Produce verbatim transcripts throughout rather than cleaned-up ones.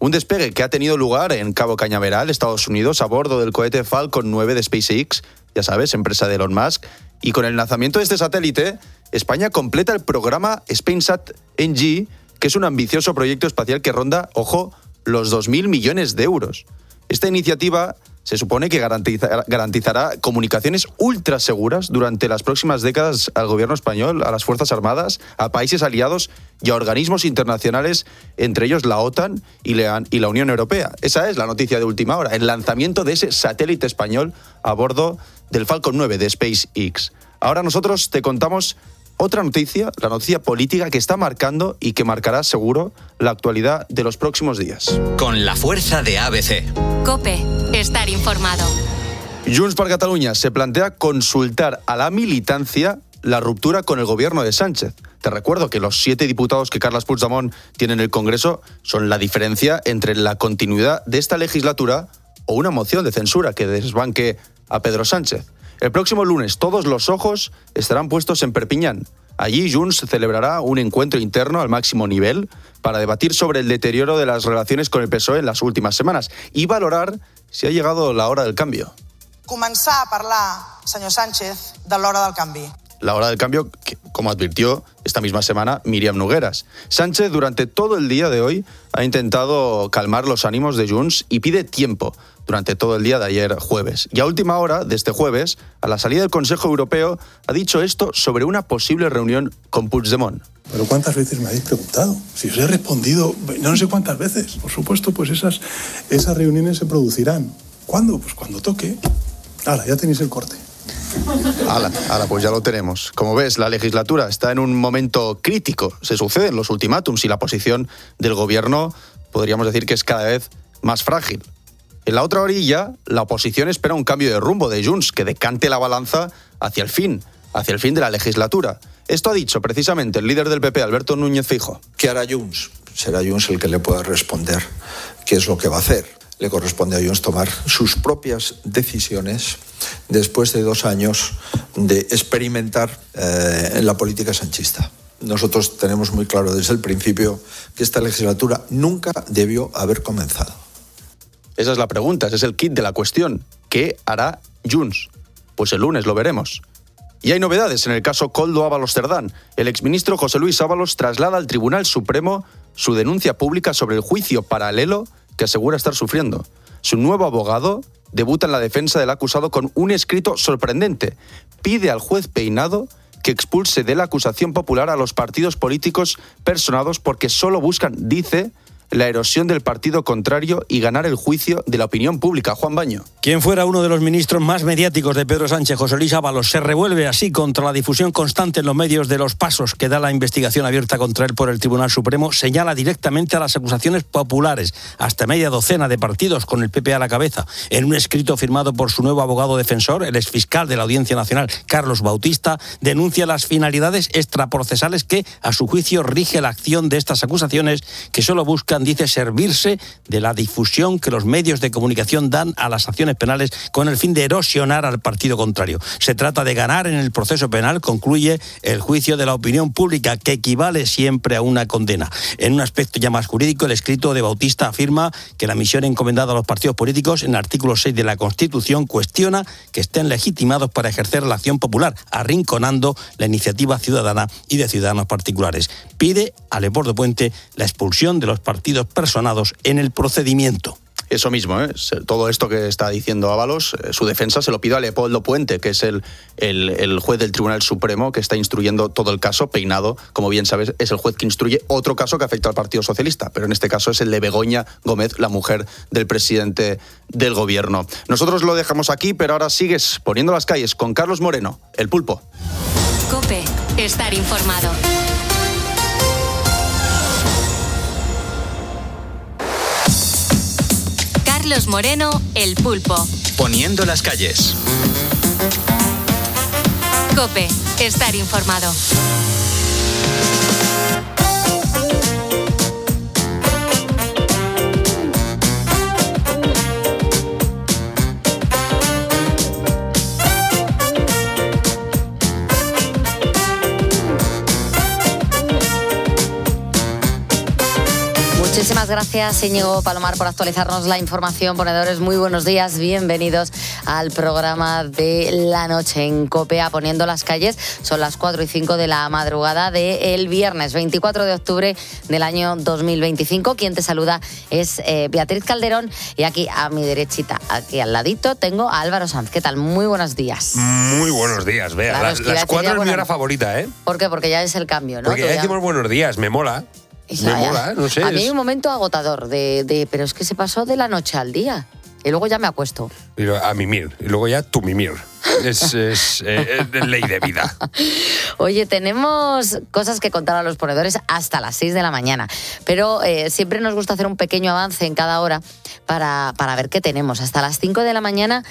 Un despegue que ha tenido lugar en Cabo Cañaveral, Estados Unidos, a bordo del cohete Falcon nueve de SpaceX, ya sabes, empresa de Elon Musk. Y con el lanzamiento de este satélite, España completa el programa SpainSat-N G, que es un ambicioso proyecto espacial que ronda, ojo, los dos mil millones de euros. Esta iniciativa se supone que garantizará, garantizará comunicaciones ultra seguras durante las próximas décadas al gobierno español, a las Fuerzas Armadas, a países aliados y a organismos internacionales, entre ellos la OTAN y la, y la Unión Europea. Esa es la noticia de última hora, el lanzamiento de ese satélite español a bordo del Falcon nueve de SpaceX. Ahora nosotros te contamos otra noticia, la noticia política que está marcando y que marcará seguro la actualidad de los próximos días. Con la fuerza de A B C. COPE, estar informado. Junts per Catalunya se plantea consultar a la militancia la ruptura con el gobierno de Sánchez. Te recuerdo que los siete diputados que Carles Puigdemont tiene en el Congreso son la diferencia entre la continuidad de esta legislatura o una moción de censura que desbanque a Pedro Sánchez. El próximo lunes todos los ojos estarán puestos en Perpiñán. Allí Junts celebrará un encuentro interno al máximo nivel para debatir sobre el deterioro de las relaciones con el P S O E en las últimas semanas y valorar si ha llegado la hora del cambio. Començar a parlar, senyor Sánchez, de l'hora del canvi. La hora del cambio, que, como advirtió esta misma semana Míriam Nogueras. Sánchez durante todo el día de hoy ha intentado calmar los ánimos de Junts y pide tiempo durante todo el día de ayer jueves. Y a última hora de este jueves, a la salida del Consejo Europeo, ha dicho esto sobre una posible reunión con Puigdemont. Pero ¿cuántas veces me habéis preguntado? Si os he respondido, no sé cuántas veces. Por supuesto, pues esas, esas reuniones se producirán. ¿Cuándo? Pues cuando toque. Ahora, ya tenéis el corte. Ala, ala, pues ya lo tenemos. Como ves, la legislatura está en un momento crítico. Se suceden los ultimátums y la posición del gobierno, podríamos decir que es cada vez más frágil. En la otra orilla, la oposición espera un cambio de rumbo de Junts que decante la balanza hacia el fin, hacia el fin de la legislatura. Esto ha dicho precisamente el líder del P P, Alberto Núñez Feijóo. ¿Qué hará Junts? Será Junts el que le pueda responder qué es lo que va a hacer. Le corresponde a Junts tomar sus propias decisiones después de dos años de experimentar eh, en la política sanchista. Nosotros tenemos muy claro desde el principio que esta legislatura nunca debió haber comenzado. Esa es la pregunta, ese es el kit de la cuestión. ¿Qué hará Junts? Pues el lunes lo veremos. Y hay novedades en el caso Koldo Ábalos Cerdán. El exministro José Luis Ábalos traslada al Tribunal Supremo su denuncia pública sobre el juicio paralelo que asegura estar sufriendo. Su nuevo abogado debuta en la defensa del acusado con un escrito sorprendente. Pide al juez Peinado que expulse de la acusación popular a los partidos políticos personados porque solo buscan, dice, la erosión del partido contrario y ganar el juicio de la opinión pública. Juan Baño. Quien fuera uno de los ministros más mediáticos de Pedro Sánchez, José Luis Ábalos, se revuelve así contra la difusión constante en los medios de los pasos que da la investigación abierta contra él por el Tribunal Supremo. Señala directamente a las acusaciones populares, hasta media docena de partidos con el P P a la cabeza. En un escrito firmado por su nuevo abogado defensor, el exfiscal de la Audiencia Nacional, Carlos Bautista, denuncia las finalidades extraprocesales que, a su juicio, rige la acción de estas acusaciones que solo buscan, dice, servirse de la difusión que los medios de comunicación dan a las acciones penales con el fin de erosionar al partido contrario. Se trata de ganar en el proceso penal, concluye, el juicio de la opinión pública, que equivale siempre a una condena. En un aspecto ya más jurídico, el escrito de Bautista afirma que la misión encomendada a los partidos políticos en el artículo seis de la Constitución cuestiona que estén legitimados para ejercer la acción popular, arrinconando la iniciativa ciudadana y de ciudadanos particulares. Pide a Leopoldo Puente la expulsión de los partidos personados en el procedimiento. Eso mismo, ¿eh? Todo esto que está diciendo Ábalos, eh, su defensa se lo pidió a Leopoldo Puente, que es el, el, el juez del Tribunal Supremo que está instruyendo todo el caso. Peinado, como bien sabes, es el juez que instruye otro caso que afecta al Partido Socialista, pero en este caso es el de Begoña Gómez, la mujer del presidente del gobierno. Nosotros lo dejamos aquí, pero ahora sigues poniendo las calles con Carlos Moreno, el Pulpo. COPE, estar informado. Carlos Moreno, el Pulpo. Poniendo las calles. COPE, estar informado. Muchísimas Muchísimas gracias, Íñigo Palomar, por actualizarnos la información. Ponedores, muy buenos días, bienvenidos al programa de la noche en COPE, a Poniendo las Calles. Son las cuatro y cinco de la madrugada del viernes veinticuatro de octubre del año dos mil veinticinco. Quien te saluda es eh, Beatriz Calderón, y aquí a mi derechita, aquí al ladito, tengo a Álvaro Sanz. ¿Qué tal? Muy buenos días. Muy buenos días, Bea. Claro, las es que las cuatro es mi hora favorita, ¿eh? ¿Por qué? Porque ya es el cambio, ¿no? Porque ya decimos buenos días, me mola. Ya, me ya. mola, no sé. A mí hay es- un momento agotador de, de, pero es que se pasó de la noche al día. Y luego ya me acuesto. y lo- A mimir. Y luego ya tu mimir. Es, es, eh, es ley de vida. Oye, tenemos cosas que contar a los ponedores hasta las seis de la mañana, pero eh, siempre nos gusta hacer un pequeño avance en cada hora para, para ver qué tenemos. Hasta las cinco de la mañana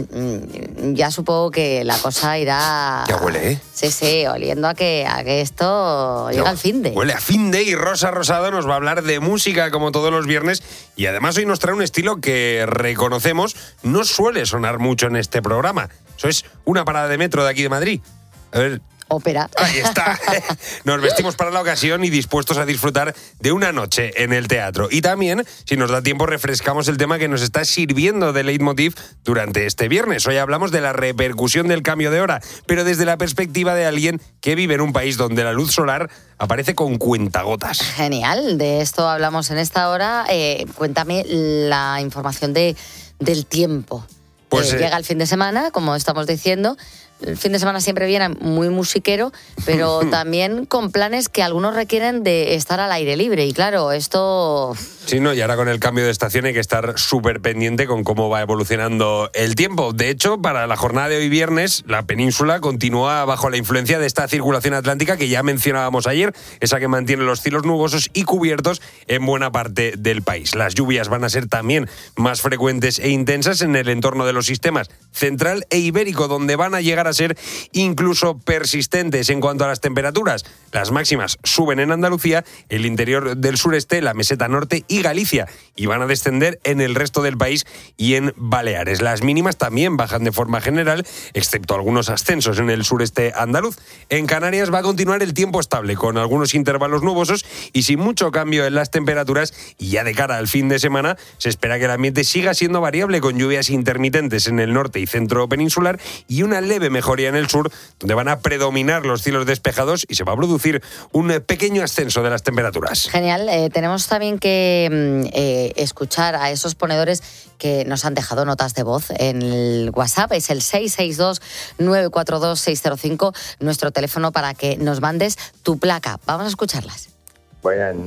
mm, ya supongo que la cosa irá... Ya huele, ¿eh? Sí, sí, oliendo a que, a que esto llega No, al fin de... Huele a fin de, y Rosa Rosado nos va a hablar de música como todos los viernes, y además hoy nos trae un estilo que reconocemos no suele sonar mucho en este programa. Eso es una parada de metro de aquí de Madrid. A ver... Ópera. Ahí está. Nos vestimos para la ocasión y dispuestos a disfrutar de una noche en el teatro. Y también, si nos da tiempo, refrescamos el tema que nos está sirviendo de leitmotiv durante este viernes. Hoy hablamos de la repercusión del cambio de hora, pero desde la perspectiva de alguien que vive en un país donde la luz solar aparece con cuentagotas. Genial, de esto hablamos en esta hora. Eh, cuéntame la información de, del tiempo. Pues, Eh, eh, llega el fin de semana, como estamos diciendo. El fin de semana siempre viene muy musiquero, pero también con planes que algunos requieren de estar al aire libre. Y claro, esto... Sí, no, y ahora con el cambio de estación hay que estar súper pendiente con cómo va evolucionando el tiempo. De hecho, para la jornada de hoy viernes, la península continúa bajo la influencia de esta circulación atlántica que ya mencionábamos ayer, esa que mantiene los cielos nubosos y cubiertos en buena parte del país. Las lluvias van a ser también más frecuentes e intensas en el entorno de los sistemas central e ibérico, donde van a llegar a ser incluso persistentes. En cuanto a las temperaturas, las máximas suben en Andalucía, el interior del sureste, la meseta norte y Galicia, y van a descender en el resto del país y en Baleares. Las mínimas también bajan de forma general, excepto algunos ascensos en el sureste andaluz. En Canarias va a continuar el tiempo estable, con algunos intervalos nubosos y sin mucho cambio en las temperaturas, y ya de cara al fin de semana se espera que el ambiente siga siendo variable, con lluvias intermitentes en el norte y centro peninsular y una leve mejoría en el sur, donde van a predominar los cielos despejados y se va a producir un pequeño ascenso de las temperaturas. Genial, eh, tenemos también que mm, eh, escuchar a esos ponedores que nos han dejado notas de voz en el WhatsApp. Es el seis seis dos, nueve cuatro dos, seis cero cinco, nuestro teléfono para que nos mandes tu placa. Vamos a escucharlas. Buenas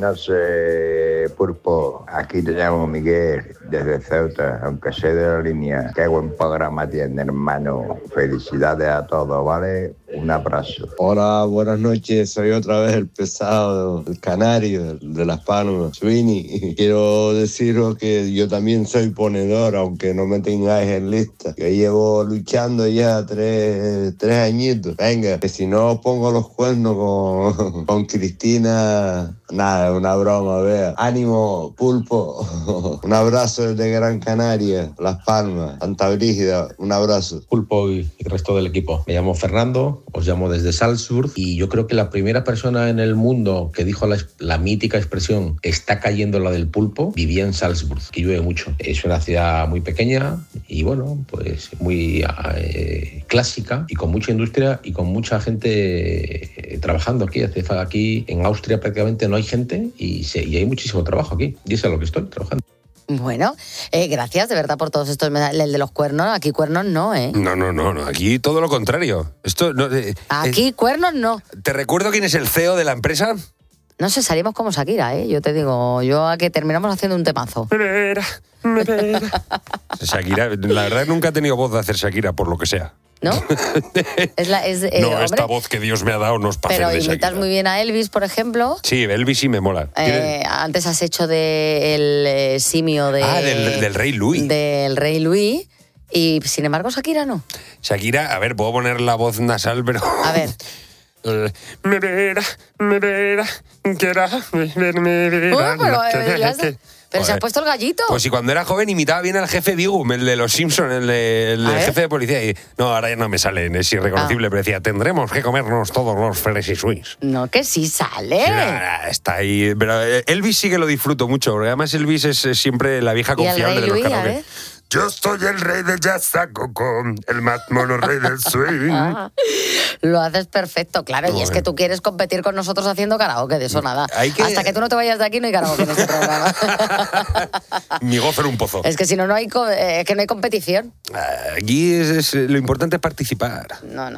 noches, Pulpo. Aquí te llamo Miguel, desde Ceuta, aunque sé de la línea. Qué buen programa tiene, hermano. Felicidades a todos, ¿vale? Un abrazo. Hola, buenas noches. Soy otra vez el pesado, el canario de Las Palmas, Sweeney. Quiero deciros que yo también soy ponedor, aunque no me tengáis en lista. Que llevo luchando ya tres, tres añitos. Venga, que si no os pongo los cuernos con, con Cristina... Nada, una broma, vea. Ánimo, Pulpo. Un abrazo desde Gran Canaria, Las Palmas, Santa Brígida. Un abrazo. Pulpo y el resto del equipo. Me llamo Fernando, os llamo desde Salzburg, y yo creo que la primera persona en el mundo que dijo la, la mítica expresión "está cayendo la del pulpo" vivía en Salzburg, que llueve mucho. Es una ciudad muy pequeña y bueno, pues muy eh, clásica y con mucha industria y con mucha gente eh, trabajando aquí. Aquí en Austria prácticamente no hay gente y, se, y hay muchísimo trabajo aquí, y eso es lo que estoy trabajando. Bueno, eh, gracias de verdad por todos estos mensajes. El de los cuernos, aquí cuernos no, ¿eh? No, no, no, no. Aquí todo lo contrario. Esto no, eh, Aquí eh, cuernos no. ¿Te recuerdo quién es el C E O de la empresa? No sé, salimos como Shakira, ¿eh? Yo te digo, yo a que terminamos haciendo un temazo. Shakira, la verdad nunca he tenido voz de hacer Shakira, por lo que sea. ¿No? Es la, es, eh, no, hombre, esta voz que Dios me ha dado no es para pero hacer de imitas Shakira. muy bien a Elvis, por ejemplo. Sí, Elvis sí me mola. Eh, antes has hecho de el eh, simio de... Ah, del, del Rey Louis. Del Rey Louis. Y sin embargo, Shakira no. Shakira, a ver, puedo poner la voz nasal, pero... A ver. Me verá, me verá, quiera, me verá, me verá. Oh, pero, eh, las- Pero Joder. se ha puesto el gallito. Pues si cuando era joven imitaba bien al jefe Bigum, el de los Simpsons, el, de, el del jefe de policía. Y, no, ahora ya no me sale, es irreconocible, ah. pero decía, tendremos que comernos todos los Fresi Swiss. No, que sí sale. Sí, está ahí. Pero Elvis sí que lo disfruto mucho, porque además Elvis es, es siempre la vieja confiable de los karaoke. Yo soy el rey del jazz a coco, el más mono rey del swing. Ah, lo haces perfecto, claro. No, y es que tú quieres competir con nosotros haciendo karaoke, de eso nada. Que... Hasta que tú no te vayas de aquí no hay karaoke en este programa. Mi gozo era un pozo. Es que si no, no hay, eh, que no hay competición. Aquí es, es, lo importante es participar. No, no.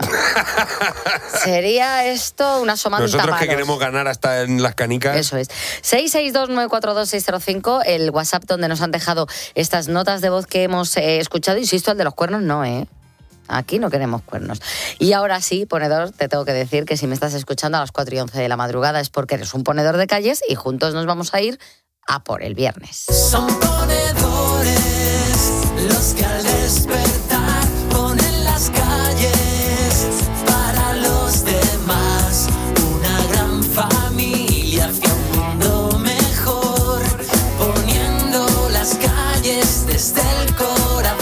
Sería esto una somanta Nosotros manos. Que queremos ganar hasta en las canicas. Eso es. seis seis dos nueve cuatro dos seis cero cinco, el WhatsApp donde nos han dejado estas notas de voz que hemos eh, escuchado. Insisto, el de los cuernos no, ¿eh? Aquí no queremos cuernos. Y ahora sí, ponedor, te tengo que decir que si me estás escuchando a las cuatro y once de la madrugada es porque eres un ponedor de calles y juntos nos vamos a ir a por el viernes. Son ponedores los que al despertar ponen las calles para los demás. Una gran familia hacia un mundo mejor, poniendo las calles desde el corazón.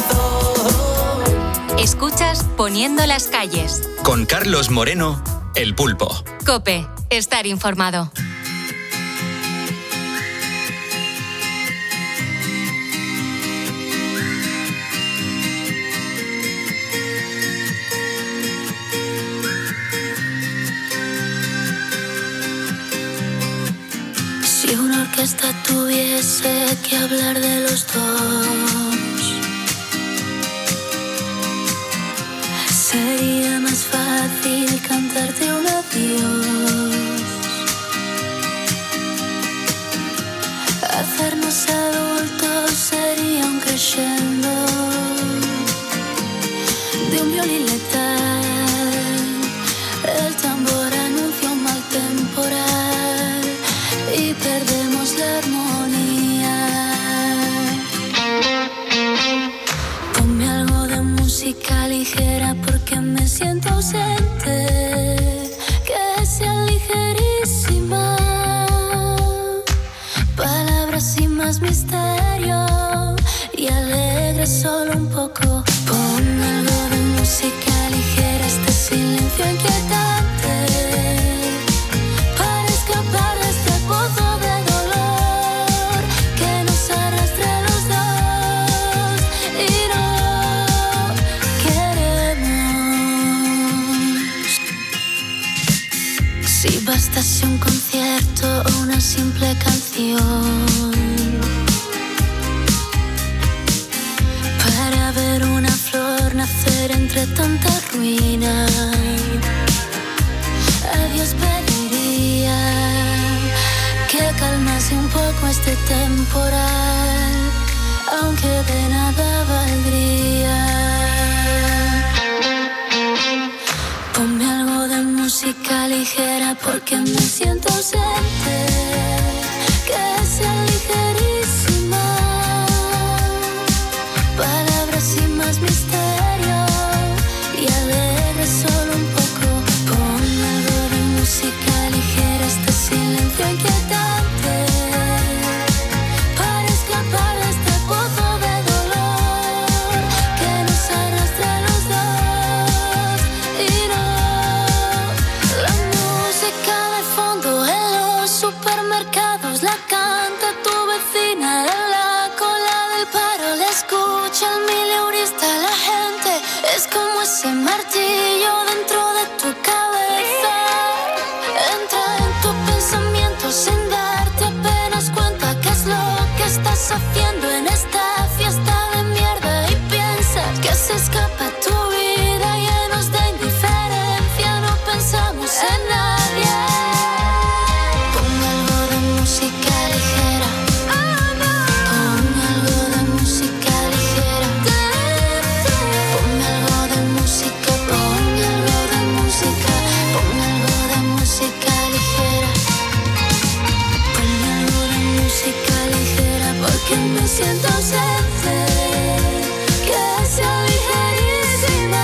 Escuchas Poniendo las calles. Con Carlos Moreno, El Pulpo. COPE, estar informado. Si una orquesta tuviese que hablar de los dos, sería más fácil cantarte un adiós. Hacernos adultos sería un crescendo de un violín letal. El tambor anuncia un mal temporal y perdemos la armonía. Ponme algo de música ligera porque me siento ausente, que sea ligerísima, palabras sin más misterio y alegre solo un poco. Pon algo de música ligera, este silencio inquietante, para escapar de este pozo de dolor que nos arrastra a los dos y no queremos. Si bastase un concierto o una simple canción para ver una flor nacer entre tanta ruina, a Dios pediría que calmase un poco este temporal, aunque de nada valdría. Ponme algo de música ligera porque me siento ausente, que sea ligerísima, palabras sin más misterio y alegre solo un poco. Pon algo de música ligera, este silencio inquietante, para escapar de este pozo de dolor que nos arrastra a los dos y no. La música de fondo en los supermercados la canta tu vecina en la cola del paro, la escucha el mileurista, la gente es como ese martillo dentro de tu cabeza, entra en tu pensamiento sin darte apenas cuenta qué es lo que estás haciendo en esta fiesta de mierda y piensas que se escapa tu vida llenos de indiferencia, no pensamos en nadie. Pon algo de música ligera, pon algo de música ligera, pon algo de música, pon algo de música, pon algo de música ligera, pon algo de música ligera porque me siento ausente, que sea ligerísima,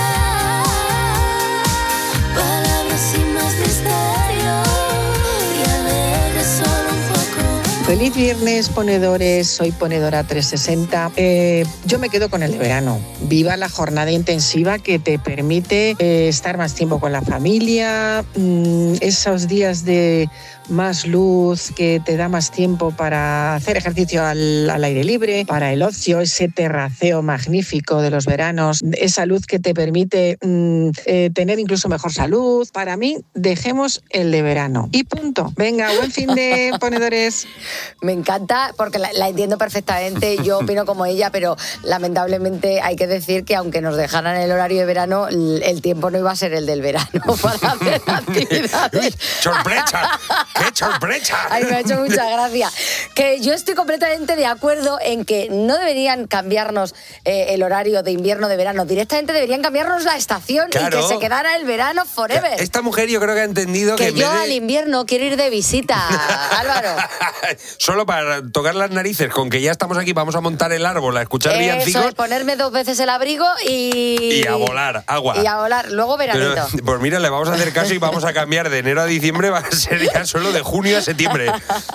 palabras sin más misterio y alegre solo un poco. Feliz viernes, ponedores. Soy ponedora trescientos sesenta. Eh, yo me quedo con el de verano. Viva la jornada intensiva que te permite eh, estar más tiempo con la familia, mmm, esos días de más luz que te da más tiempo para hacer ejercicio al, al aire libre, para el ocio, ese terraceo magnífico de los veranos, esa luz que te permite mmm, eh, tener incluso mejor salud. Para mí, dejemos el de verano. Y punto. Venga, buen fin de ponedores. Me encanta porque la, la entiendo perfectamente, yo opino como ella, pero lamentablemente hay que decir que aunque nos dejaran el horario de verano, el, el tiempo no iba a ser el del verano para hacer actividades. ¡Sorpresa! ¡Qué sorpresa! Ay, me ha hecho mucha gracia. Que yo estoy completamente de acuerdo en que no deberían cambiarnos eh, el horario de invierno, de verano. Directamente deberían cambiarnos la estación Claro. y que se quedara el verano forever. Esta mujer yo creo que ha entendido que, que en yo vez de- al invierno quiero ir de visita, Álvaro. solo para tocar las narices con que ya estamos aquí, vamos a montar el árbol, a escuchar Eso villancicos es, ponerme dos veces el abrigo y... y a volar agua. Y a volar. Luego Pero, veranito. pues mira, le vamos a hacer caso y vamos a cambiar de enero a diciembre, va a ser ya solo de junio a septiembre.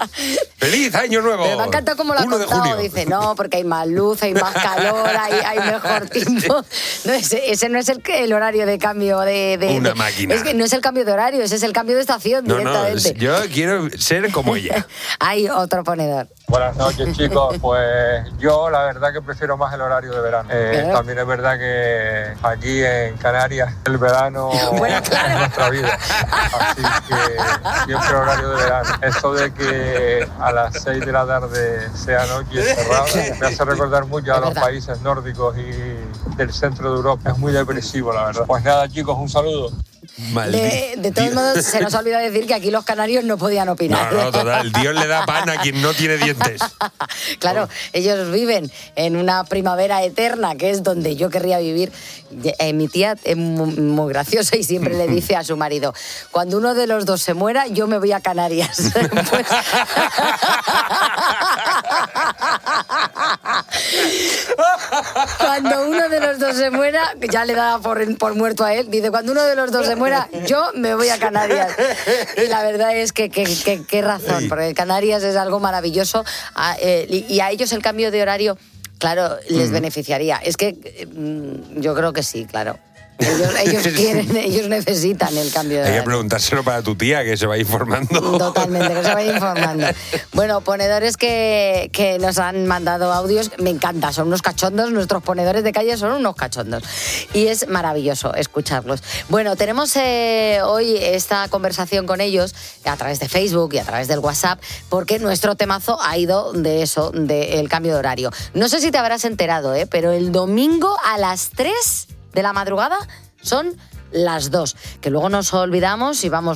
¡Feliz año nuevo! Pero me ha encantado cómo lo ha uno de contado. junio. Dice, no, porque hay más luz, hay más calor, hay, hay mejor tiempo. No, ese, ese no es el, el horario de cambio de... de- Una de- máquina. Es que no es el cambio de horario, ese es el cambio de estación No, no, directamente. yo quiero ser como ella. Hay otro ponedor. Buenas noches, chicos. Pues yo la verdad que prefiero más el horario de verano. Eh, Claro. también es verdad que aquí en Canarias el verano es nuestra vida. Así que siempre horario de verano. Eso de que a las seis de la tarde sea noche cerrada me hace recordar mucho a los países nórdicos y del centro de Europa. Es muy depresivo, la verdad. Pues nada, chicos, un saludo. De, de todos modos, se nos olvida decir que aquí los canarios no podían opinar. No, no, total. Dios le da pan a quien no tiene dientes. Claro, ellos viven en una primavera eterna, que es donde yo querría vivir. Eh, mi tía es muy, muy graciosa y siempre le dice a su marido, cuando uno de los dos se muera, yo me voy a Canarias. Pues... Cuando uno de los dos se muera, ya le da por, por muerto a él, dice, cuando uno de los dos se muera, yo me voy a Canarias. Y la verdad es que qué razón, porque Canarias es algo maravilloso a, eh, y, y a ellos el cambio de horario, claro, les Mm. beneficiaría. Es que mm, yo creo que sí, claro. Ellos, ellos quieren, ellos necesitan el cambio de Hay que horario. preguntárselo para tu tía, que se va informando. Totalmente, que se vaya informando. Bueno, ponedores que, que nos han mandado audios, me encanta, son unos cachondos, nuestros ponedores de calle son unos cachondos. Y es maravilloso escucharlos. Bueno, tenemos eh, hoy esta conversación con ellos a través de Facebook y a través del WhatsApp, porque nuestro temazo ha ido de eso, del cambio de horario. No sé si te habrás enterado, ¿eh? Pero el domingo a las tres de la madrugada son las dos, que luego nos olvidamos y vamos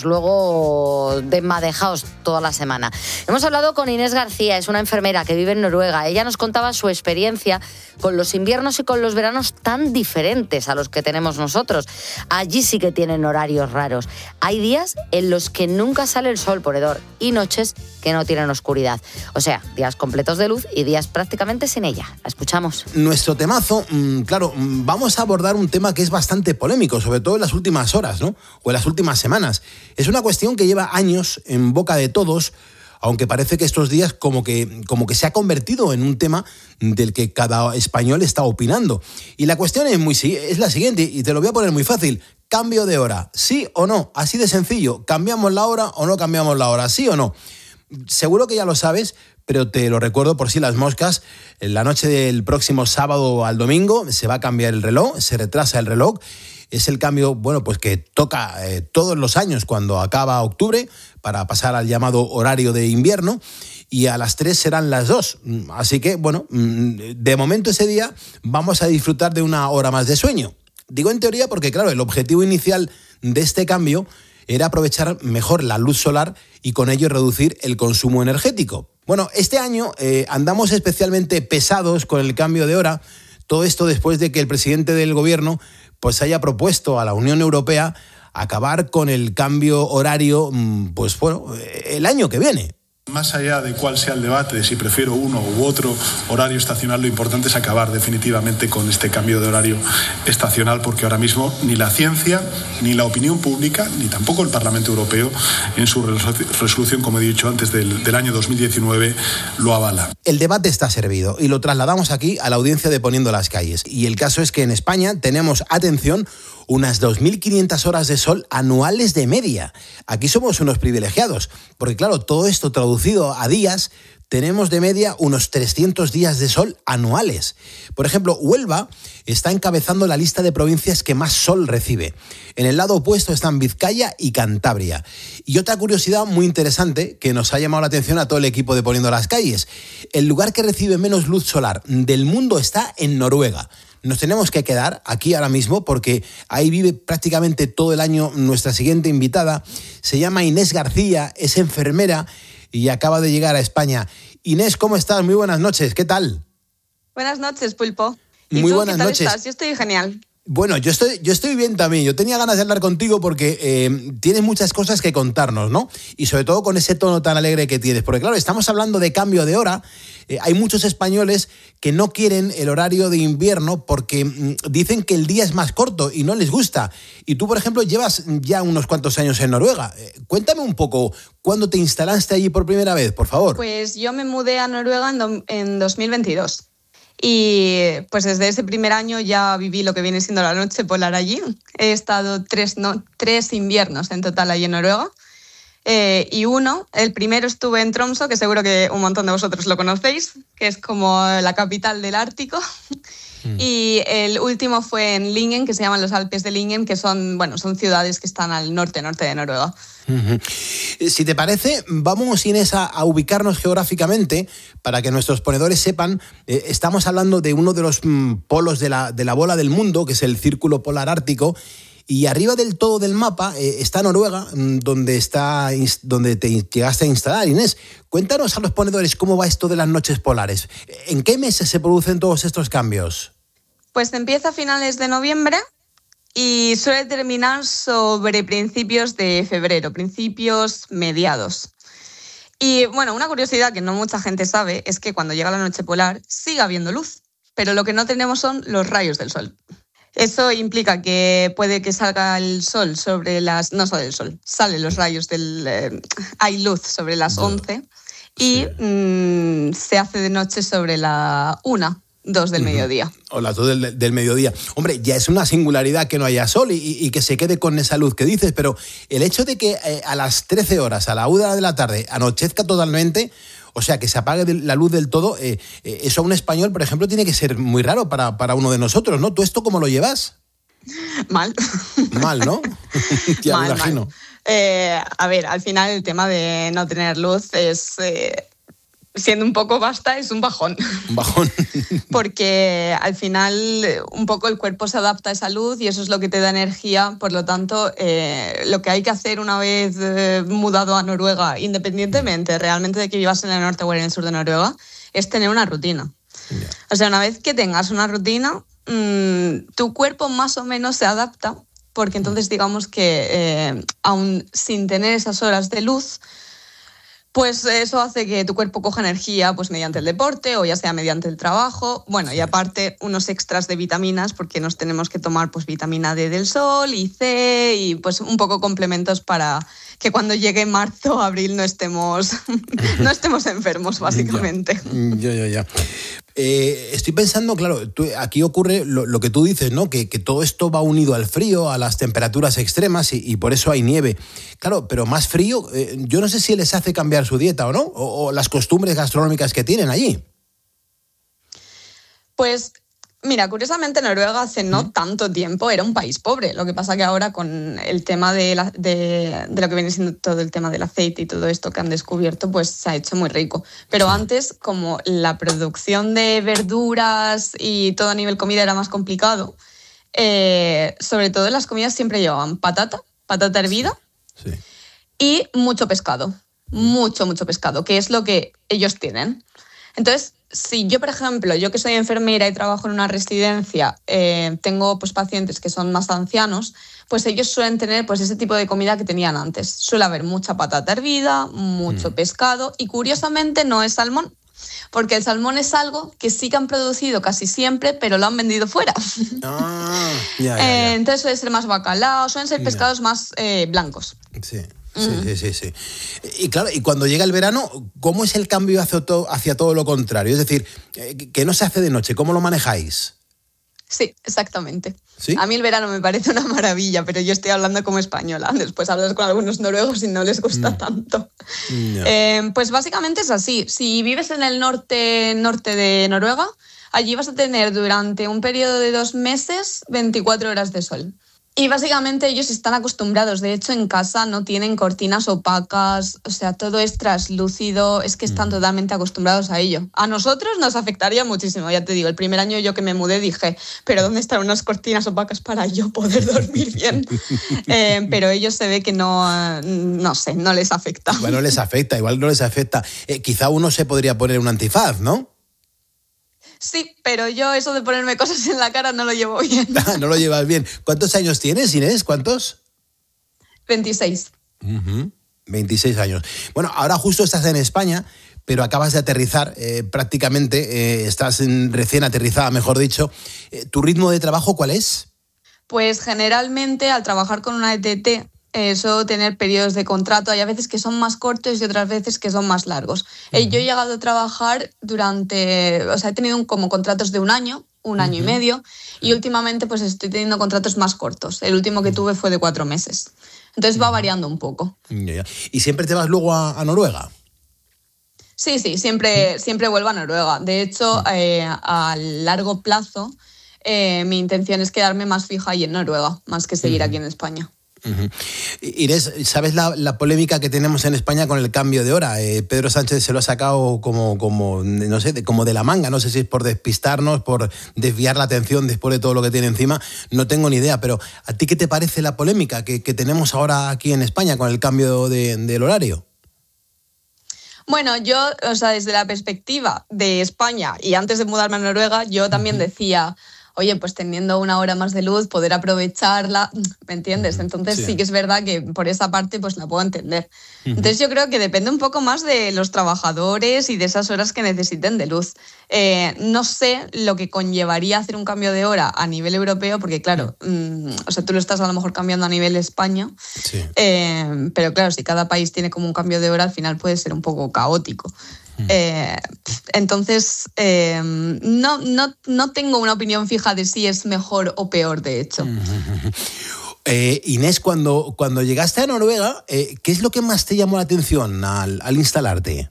luego desmadejados toda la semana. Hemos hablado con Inés García, es una enfermera que vive en Noruega. Ella nos contaba su experiencia con los inviernos y con los veranos tan diferentes a los que tenemos nosotros. Allí sí que tienen horarios raros. Hay días en los que nunca sale el sol, ponedor, y noches que no tienen oscuridad. O sea, días completos de luz y días prácticamente sin ella. La escuchamos. Nuestro temazo, mmm, claro, mmm, vamos a abordar un tema que es bastante polémico, sobre todo en las últimas horas, ¿no? O en las últimas semanas. Es una cuestión que lleva años en boca de todos, aunque parece que estos días como que, como que se ha convertido en un tema del que cada español está opinando. Y la cuestión es, muy, es la siguiente, y te lo voy a poner muy fácil. Cambio de hora, ¿sí o no? Así de sencillo. ¿Cambiamos la hora o no cambiamos la hora? ¿Sí o no? Seguro que ya lo sabes, pero te lo recuerdo por si las moscas. En la noche del próximo sábado al domingo se va a cambiar el reloj, se retrasa el reloj. Es el cambio, bueno, pues que toca eh, todos los años cuando acaba octubre para pasar al llamado horario de invierno, y a las tres serán las dos. Así que, bueno, de momento ese día vamos a disfrutar de una hora más de sueño. Digo en teoría porque, claro, el objetivo inicial de este cambio era aprovechar mejor la luz solar y con ello reducir el consumo energético. Bueno, este año eh, andamos especialmente pesados con el cambio de hora. Todo esto después de que el presidente del gobierno pues haya propuesto a la Unión Europea acabar con el cambio horario, pues bueno, el año que viene. Más allá de cuál sea el debate, de si prefiero uno u otro horario estacional, lo importante es acabar definitivamente con este cambio de horario estacional, porque ahora mismo ni la ciencia, ni la opinión pública, ni tampoco el Parlamento Europeo, en su resolución, como he dicho antes, del, del año dos mil diecinueve, lo avala. El debate está servido y lo trasladamos aquí a la audiencia de Poniendo las Calles. Y el caso es que en España tenemos, atención, unas dos mil quinientas horas de sol anuales de media. Aquí somos unos privilegiados, porque claro, todo esto traducido a días, tenemos de media unos trescientos días de sol anuales. Por ejemplo, Huelva está encabezando la lista de provincias que más sol recibe. En el lado opuesto están Vizcaya y Cantabria. Y otra curiosidad muy interesante que nos ha llamado la atención a todo el equipo de Poniendo las Calles. El lugar que recibe menos luz solar del mundo está en Noruega. Nos tenemos que quedar aquí ahora mismo porque ahí vive prácticamente todo el año nuestra siguiente invitada. Se llama Inés García, es enfermera y acaba de llegar a España. Inés, ¿cómo estás? Muy buenas noches, ¿qué tal? Buenas noches, Pulpo. ¿Y Muy tú, buenas qué tal noches. estás? Yo estoy genial. Bueno, yo estoy, yo estoy bien también. Yo tenía ganas de hablar contigo porque eh, tienes muchas cosas que contarnos, ¿no? Y sobre todo con ese tono tan alegre que tienes. Porque claro, estamos hablando de cambio de hora. Eh, hay muchos españoles que no quieren el horario de invierno porque mm, dicen que el día es más corto y no les gusta. Y tú, por ejemplo, llevas ya unos cuantos años en Noruega. Eh, cuéntame un poco, ¿cuándo te instalaste allí por primera vez, por favor? Pues yo me mudé a Noruega en, do- en dos mil veintidós. Y pues desde ese primer año ya viví lo que viene siendo la noche polar allí. He estado tres, no, tres inviernos en total allí en Noruega. Eh, y uno, el primero estuve en Tromsø, que seguro que un montón de vosotros lo conocéis, que es como la capital del Ártico. Mm. Y el último fue en Lingen, que se llaman los Alpes de Lingen, que son, bueno, son ciudades que están al norte, norte de Noruega. Uh-huh. Si te parece, vamos, Inés, a, a ubicarnos geográficamente para que nuestros ponedores sepan. Eh, estamos hablando de uno de los mm, polos de la, de la bola del mundo, que es el Círculo Polar Ártico, y arriba del todo del mapa eh, está Noruega, mm, donde, está, donde te llegaste a instalar. Inés, cuéntanos a los ponedores cómo va esto de las noches polares. ¿En qué meses se producen todos estos cambios? Pues empieza a finales de noviembre y suele terminar sobre principios de febrero, principios mediados. Y bueno, una curiosidad que no mucha gente sabe es que cuando llega la noche polar sigue habiendo luz, pero lo que no tenemos son los rayos del sol. Eso implica que puede que salga el sol sobre las... No sale el sol, salen los rayos del... Eh, hay luz sobre las once y sí. mmm, se hace de noche sobre la una. Dos del mediodía. O las dos del, del mediodía. Hombre, ya es una singularidad que no haya sol y, y que se quede con esa luz que dices, pero el hecho de que eh, a las trece horas, a la una de la tarde, anochezca totalmente, o sea, que se apague la luz del todo, eh, eh, eso a un español, por ejemplo, tiene que ser muy raro para, para uno de nosotros, ¿no? ¿Tú esto cómo lo llevas? Mal. Mal, ¿no? Ya mal, me imagino. Mal. Eh, a ver, al final el tema de no tener luz es... Eh, siendo un poco basta, es un bajón. Un bajón. Porque al final un poco el cuerpo se adapta a esa luz y eso es lo que te da energía. Por lo tanto, eh, lo que hay que hacer una vez eh, mudado a Noruega, independientemente realmente de que vivas en el norte o en el sur de Noruega, es tener una rutina. Yeah. O sea, una vez que tengas una rutina, mmm, tu cuerpo más o menos se adapta, porque entonces digamos que eh, aún sin tener esas horas de luz, pues eso hace que tu cuerpo coja energía pues mediante el deporte o ya sea mediante el trabajo. Bueno, y aparte unos extras de vitaminas porque nos tenemos que tomar pues vitamina D del sol y C y pues un poco complementos para que cuando llegue marzo o abril no estemos, no estemos enfermos, básicamente. Ya, ya, ya. Eh, estoy pensando, claro, tú, aquí ocurre lo, lo que tú dices, ¿no? Que, que todo esto va unido al frío, a las temperaturas extremas y, y por eso hay nieve. Claro, pero más frío, eh, yo no sé si les hace cambiar su dieta o no, o, o las costumbres gastronómicas que tienen allí. Pues mira, curiosamente Noruega hace no tanto tiempo era un país pobre. Lo que pasa que ahora con el tema de, la, de, de lo que viene siendo todo el tema del aceite y todo esto que han descubierto, pues se ha hecho muy rico. Pero sí. Antes, como la producción de verduras y todo a nivel comida era más complicado, eh, sobre todo las comidas siempre llevaban patata, patata hervida sí. Sí. y mucho pescado. Mucho, mucho pescado, que es lo que ellos tienen. Entonces, si yo, por ejemplo, yo que soy enfermera y trabajo en una residencia, eh, tengo pues pacientes que son más ancianos, pues ellos suelen tener pues ese tipo de comida que tenían antes. Suele haber mucha patata hervida, mucho mm. pescado y curiosamente no es salmón. Porque el salmón es algo que sí que han producido casi siempre, pero lo han vendido fuera. Ah, ya, ya, ya. Eh, entonces suele ser más bacalao, suelen ser pescados ya. más eh, blancos. Sí. Sí, sí, sí, sí. Y claro, y cuando llega el verano, ¿cómo es el cambio hacia todo, hacia todo lo contrario? Es decir, que no se hace de noche, ¿cómo lo manejáis? Sí, exactamente. ¿Sí? A mí el verano me parece una maravilla, pero yo estoy hablando como española. Después hablas con algunos noruegos y no les gusta mm. tanto. No. Eh, pues básicamente es así. Si vives en el norte, norte de Noruega, allí vas a tener durante un periodo de dos meses veinticuatro horas de sol. Y básicamente ellos están acostumbrados, de hecho en casa no tienen cortinas opacas, o sea, todo es traslúcido, es que están totalmente acostumbrados a ello. A nosotros nos afectaría muchísimo, ya te digo, el primer año yo que me mudé dije, pero ¿dónde están unas cortinas opacas para yo poder dormir bien? eh, pero ellos se ve que no, no sé, no les afecta. Igual no les afecta, igual no les afecta. Eh, quizá uno se podría poner un antifaz, ¿no? Sí, pero yo eso de ponerme cosas en la cara no lo llevo bien. No lo llevas bien. ¿Cuántos años tienes, Inés? ¿Cuántos? veintiséis. Uh-huh. veintiséis años. Bueno, ahora justo estás en España, pero acabas de aterrizar eh, prácticamente, eh, estás en, recién aterrizada, mejor dicho. Eh, ¿Tu ritmo de trabajo cuál es? Pues generalmente al trabajar con una E T T, Eh, suelo tener periodos de contrato, hay a veces que son más cortos y otras veces que son más largos. Uh-huh. Eh, yo he llegado a trabajar durante, o sea, he tenido un, como contratos de un año, un año uh-huh. y medio, y últimamente pues estoy teniendo contratos más cortos. El último que tuve fue de cuatro meses. Entonces va variando un poco. Yeah. ¿Y siempre te vas luego a, a Noruega? Sí, sí, siempre, siempre vuelvo a Noruega. De hecho, eh, a largo plazo, eh, mi intención es quedarme más fija ahí en Noruega, más que seguir uh-huh. aquí en España. Uh-huh. Inés, ¿sabes la, la polémica que tenemos en España con el cambio de hora? Eh, Pedro Sánchez se lo ha sacado como, como, no sé, de, como de la manga. No sé si es por despistarnos, por desviar la atención después de todo lo que tiene encima. No tengo ni idea, pero ¿a ti qué te parece la polémica que, que tenemos ahora aquí en España con el cambio de, del horario? Bueno, yo, o sea, desde la perspectiva de España y antes de mudarme a Noruega, yo también uh-huh. decía... oye, pues teniendo una hora más de luz, poder aprovecharla, ¿me entiendes? Entonces sí, sí que es verdad que por esa parte pues la puedo entender. Uh-huh. Entonces yo creo que depende un poco más de los trabajadores y de esas horas que necesiten de luz. Eh, no sé lo que conllevaría hacer un cambio de hora a nivel europeo, porque claro, mmm, o sea, tú lo estás a lo mejor cambiando a nivel España, sí. eh, pero claro, si cada país tiene como un cambio de hora, al final puede ser un poco caótico. Eh, entonces, eh, no, no, no tengo una opinión fija de si es mejor o peor, de hecho. Eh, Inés, cuando, cuando llegaste a Noruega, eh, ¿qué es lo que más te llamó la atención al, al instalarte?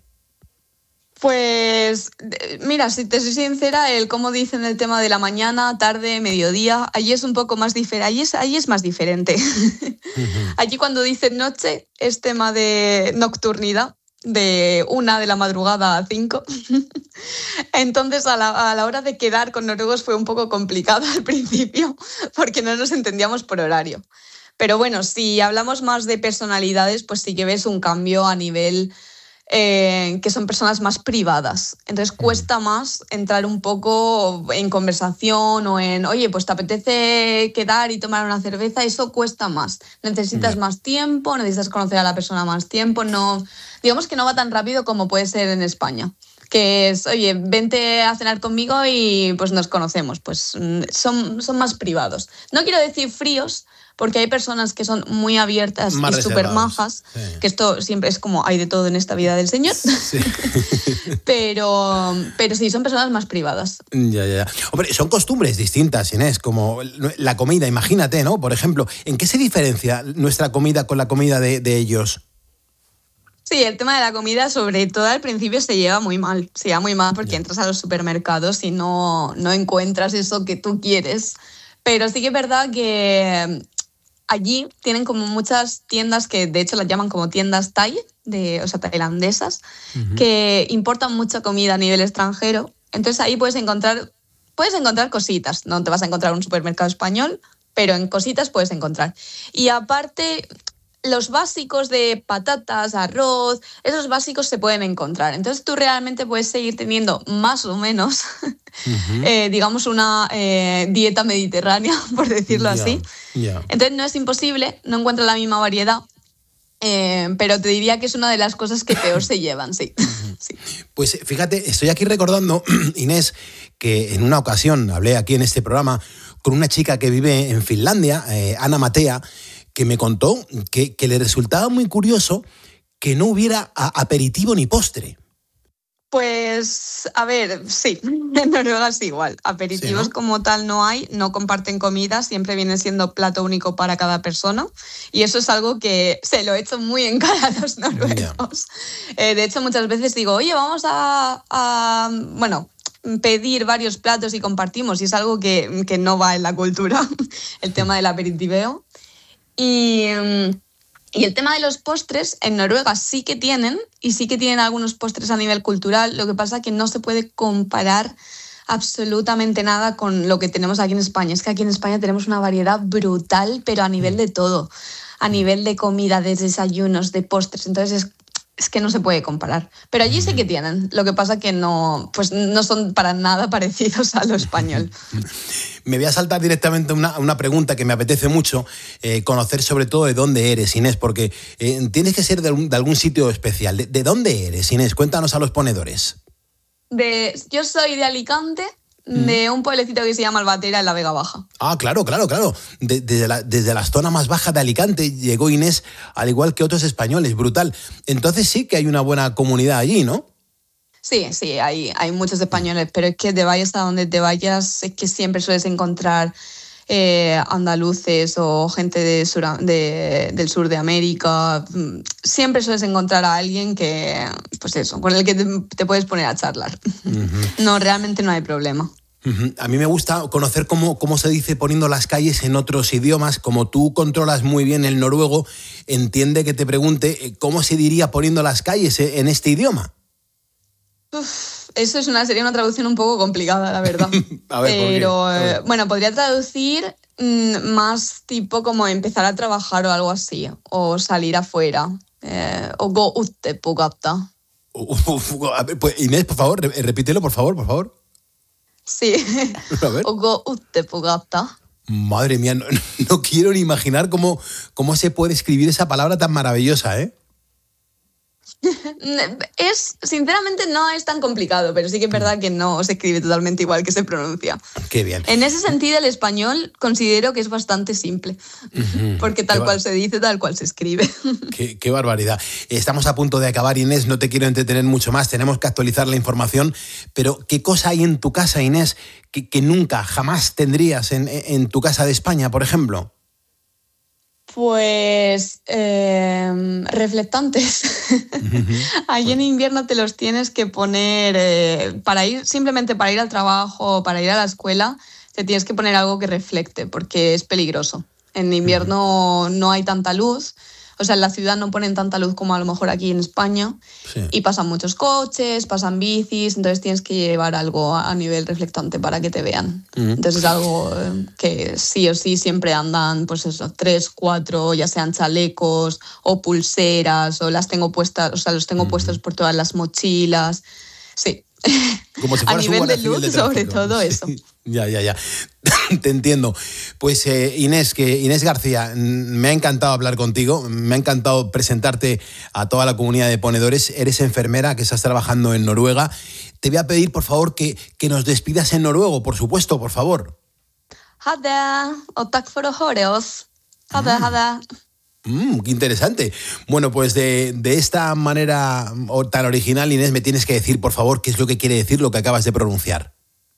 Pues, mira, si te soy sincera, el cómo dicen el tema de la mañana, tarde, mediodía, allí es un poco más diferente, allí es, allí es más diferente. Uh-huh. Allí cuando dicen noche es tema de nocturnidad, de una de la madrugada a cinco. Entonces a la, a la hora de quedar con noruegos fue un poco complicado al principio porque no nos entendíamos por horario. Pero bueno, si hablamos más de personalidades, pues sí que ves un cambio a nivel eh, que son personas más privadas. Entonces cuesta más entrar un poco en conversación o en, oye, pues te apetece quedar y tomar una cerveza, eso cuesta más. Necesitas más tiempo, necesitas conocer a la persona más tiempo, no... Digamos que no va tan rápido como puede ser en España, que es, oye, vente a cenar conmigo y pues nos conocemos, pues son, son más privados. No quiero decir fríos, porque hay personas que son muy abiertas más y súper majas, sí. que esto siempre es como hay de todo en esta vida del Señor, sí. pero, pero sí, son personas más privadas. Ya, ya. Hombre, son costumbres distintas, Inés, como la comida, imagínate, ¿no? Por ejemplo, ¿en qué se diferencia nuestra comida con la comida de, de ellos? Sí, el tema de la comida, sobre todo al principio, se lleva muy mal. Se lleva muy mal porque entras a los supermercados y no, no encuentras eso que tú quieres. Pero sí que es verdad que allí tienen como muchas tiendas que de hecho las llaman como tiendas Thai, de, o sea, tailandesas, uh-huh. que importan mucha comida a nivel extranjero. Entonces ahí puedes encontrar, puedes encontrar cositas. No te vas a encontrar un supermercado español, pero en cositas puedes encontrar. Y aparte... los básicos de patatas, arroz, esos básicos se pueden encontrar. Entonces tú realmente puedes seguir teniendo más o menos, uh-huh. eh, digamos, una eh, dieta mediterránea, por decirlo yeah, así. Yeah. Entonces no es imposible, no encuentras la misma variedad, eh, pero te diría que es una de las cosas que peor se llevan, sí. Uh-huh. sí. Pues fíjate, estoy aquí recordando, Inés, que en una ocasión hablé aquí en este programa con una chica que vive en Finlandia, eh, Ana Matea, que me contó que, que le resultaba muy curioso que no hubiera aperitivo ni postre. Pues, a ver, sí, en Noruega es igual. Aperitivos sí, ¿no? como tal no hay, no comparten comida, siempre viene siendo plato único para cada persona. Y eso es algo que se lo he hecho muy en cara a los noruegos. Yeah. Eh, de hecho, muchas veces digo, oye, vamos a, a bueno... pedir varios platos y compartimos, y es algo que, que no va en la cultura, el tema del aperitiveo. Y, y el tema de los postres, en Noruega sí que tienen, y sí que tienen algunos postres a nivel cultural, lo que pasa es que no se puede comparar absolutamente nada con lo que tenemos aquí en España. Es que aquí en España tenemos una variedad brutal, pero a nivel de todo, a nivel de comida, de desayunos, de postres, entonces es Es que no se puede comparar. Pero allí sí que tienen. Lo que pasa que no, pues no son para nada parecidos a lo español. Me voy a saltar directamente una, una pregunta que me apetece mucho, eh, conocer sobre todo de dónde eres, Inés, porque eh, tienes que ser de algún, de algún sitio especial. ¿De, ¿De dónde eres, Inés? Cuéntanos a los ponedores. De, yo soy de Alicante, de un pueblecito que se llama Albatera, en la Vega Baja. Ah, claro, claro, claro. De, desde, la, desde la zona más baja de Alicante llegó Inés, al igual que otros españoles, brutal. Entonces sí que hay una buena comunidad allí, ¿no? Sí, sí, hay, hay muchos españoles, pero es que te vayas a donde te vayas, es que siempre sueles encontrar eh, andaluces o gente de sur, de, del sur de América. Siempre sueles encontrar a alguien que, pues eso, con el que te, te puedes poner a charlar. Uh-huh. No, realmente no hay problema. Uh-huh. A mí me gusta conocer cómo, cómo se dice poniendo las calles en otros idiomas. Como tú controlas muy bien el noruego, entiende que te pregunte cómo se diría poniendo las calles en este idioma. Uf, eso es una, sería una traducción un poco complicada, la verdad. A ver, Pero, eh, bueno, podría traducir mmm, más tipo como empezar a trabajar o algo así, o salir afuera, eh, o go ute pugata. Pues, Inés, por favor, repítelo, por favor, por favor. Sí, o go ute pugata. Madre mía, no, no quiero ni imaginar cómo, cómo se puede escribir esa palabra tan maravillosa, ¿eh? Es, sinceramente no es tan complicado, pero sí que es verdad que no se escribe totalmente igual que se pronuncia. Qué bien. En ese sentido, el español considero que es bastante simple, uh-huh. porque tal qué cual bar... se dice, tal cual se escribe. Qué, qué barbaridad. Estamos a punto de acabar, Inés, no te quiero entretener mucho más, tenemos que actualizar la información, pero ¿qué cosa hay en tu casa, Inés, que, que nunca, jamás tendrías en, en tu casa de España, por ejemplo? Pues eh, reflectantes. Uh-huh. Allí en invierno te los tienes que poner eh, para ir, simplemente para ir al trabajo o para ir a la escuela, te tienes que poner algo que reflecte porque es peligroso. En invierno uh-huh. no hay tanta luz, o sea, en la ciudad no ponen tanta luz como a lo mejor aquí en España, sí. y pasan muchos coches, pasan bicis, entonces tienes que llevar algo a nivel reflectante para que te vean. Uh-huh. Entonces es algo que sí o sí siempre andan, pues eso, tres, cuatro, ya sean chalecos o pulseras, o las tengo puestas, o sea, los tengo uh-huh. puestos por todas las mochilas. Sí. Como si a nivel de luz, de sobre todo sí. eso. Ya, ya, ya. Te entiendo. Pues eh, Inés, que Inés García, me ha encantado hablar contigo, me ha encantado presentarte a toda la comunidad de ponedores. Eres enfermera que estás trabajando en Noruega. Te voy a pedir, por favor, que, que nos despidas en noruego, por supuesto, por favor. Ha det, og takk for å høre oss. Ha det, ha det. Mm, qué interesante. Bueno, pues de, de esta manera tan original, Inés, me tienes que decir, por favor, qué es lo que quiere decir lo que acabas de pronunciar.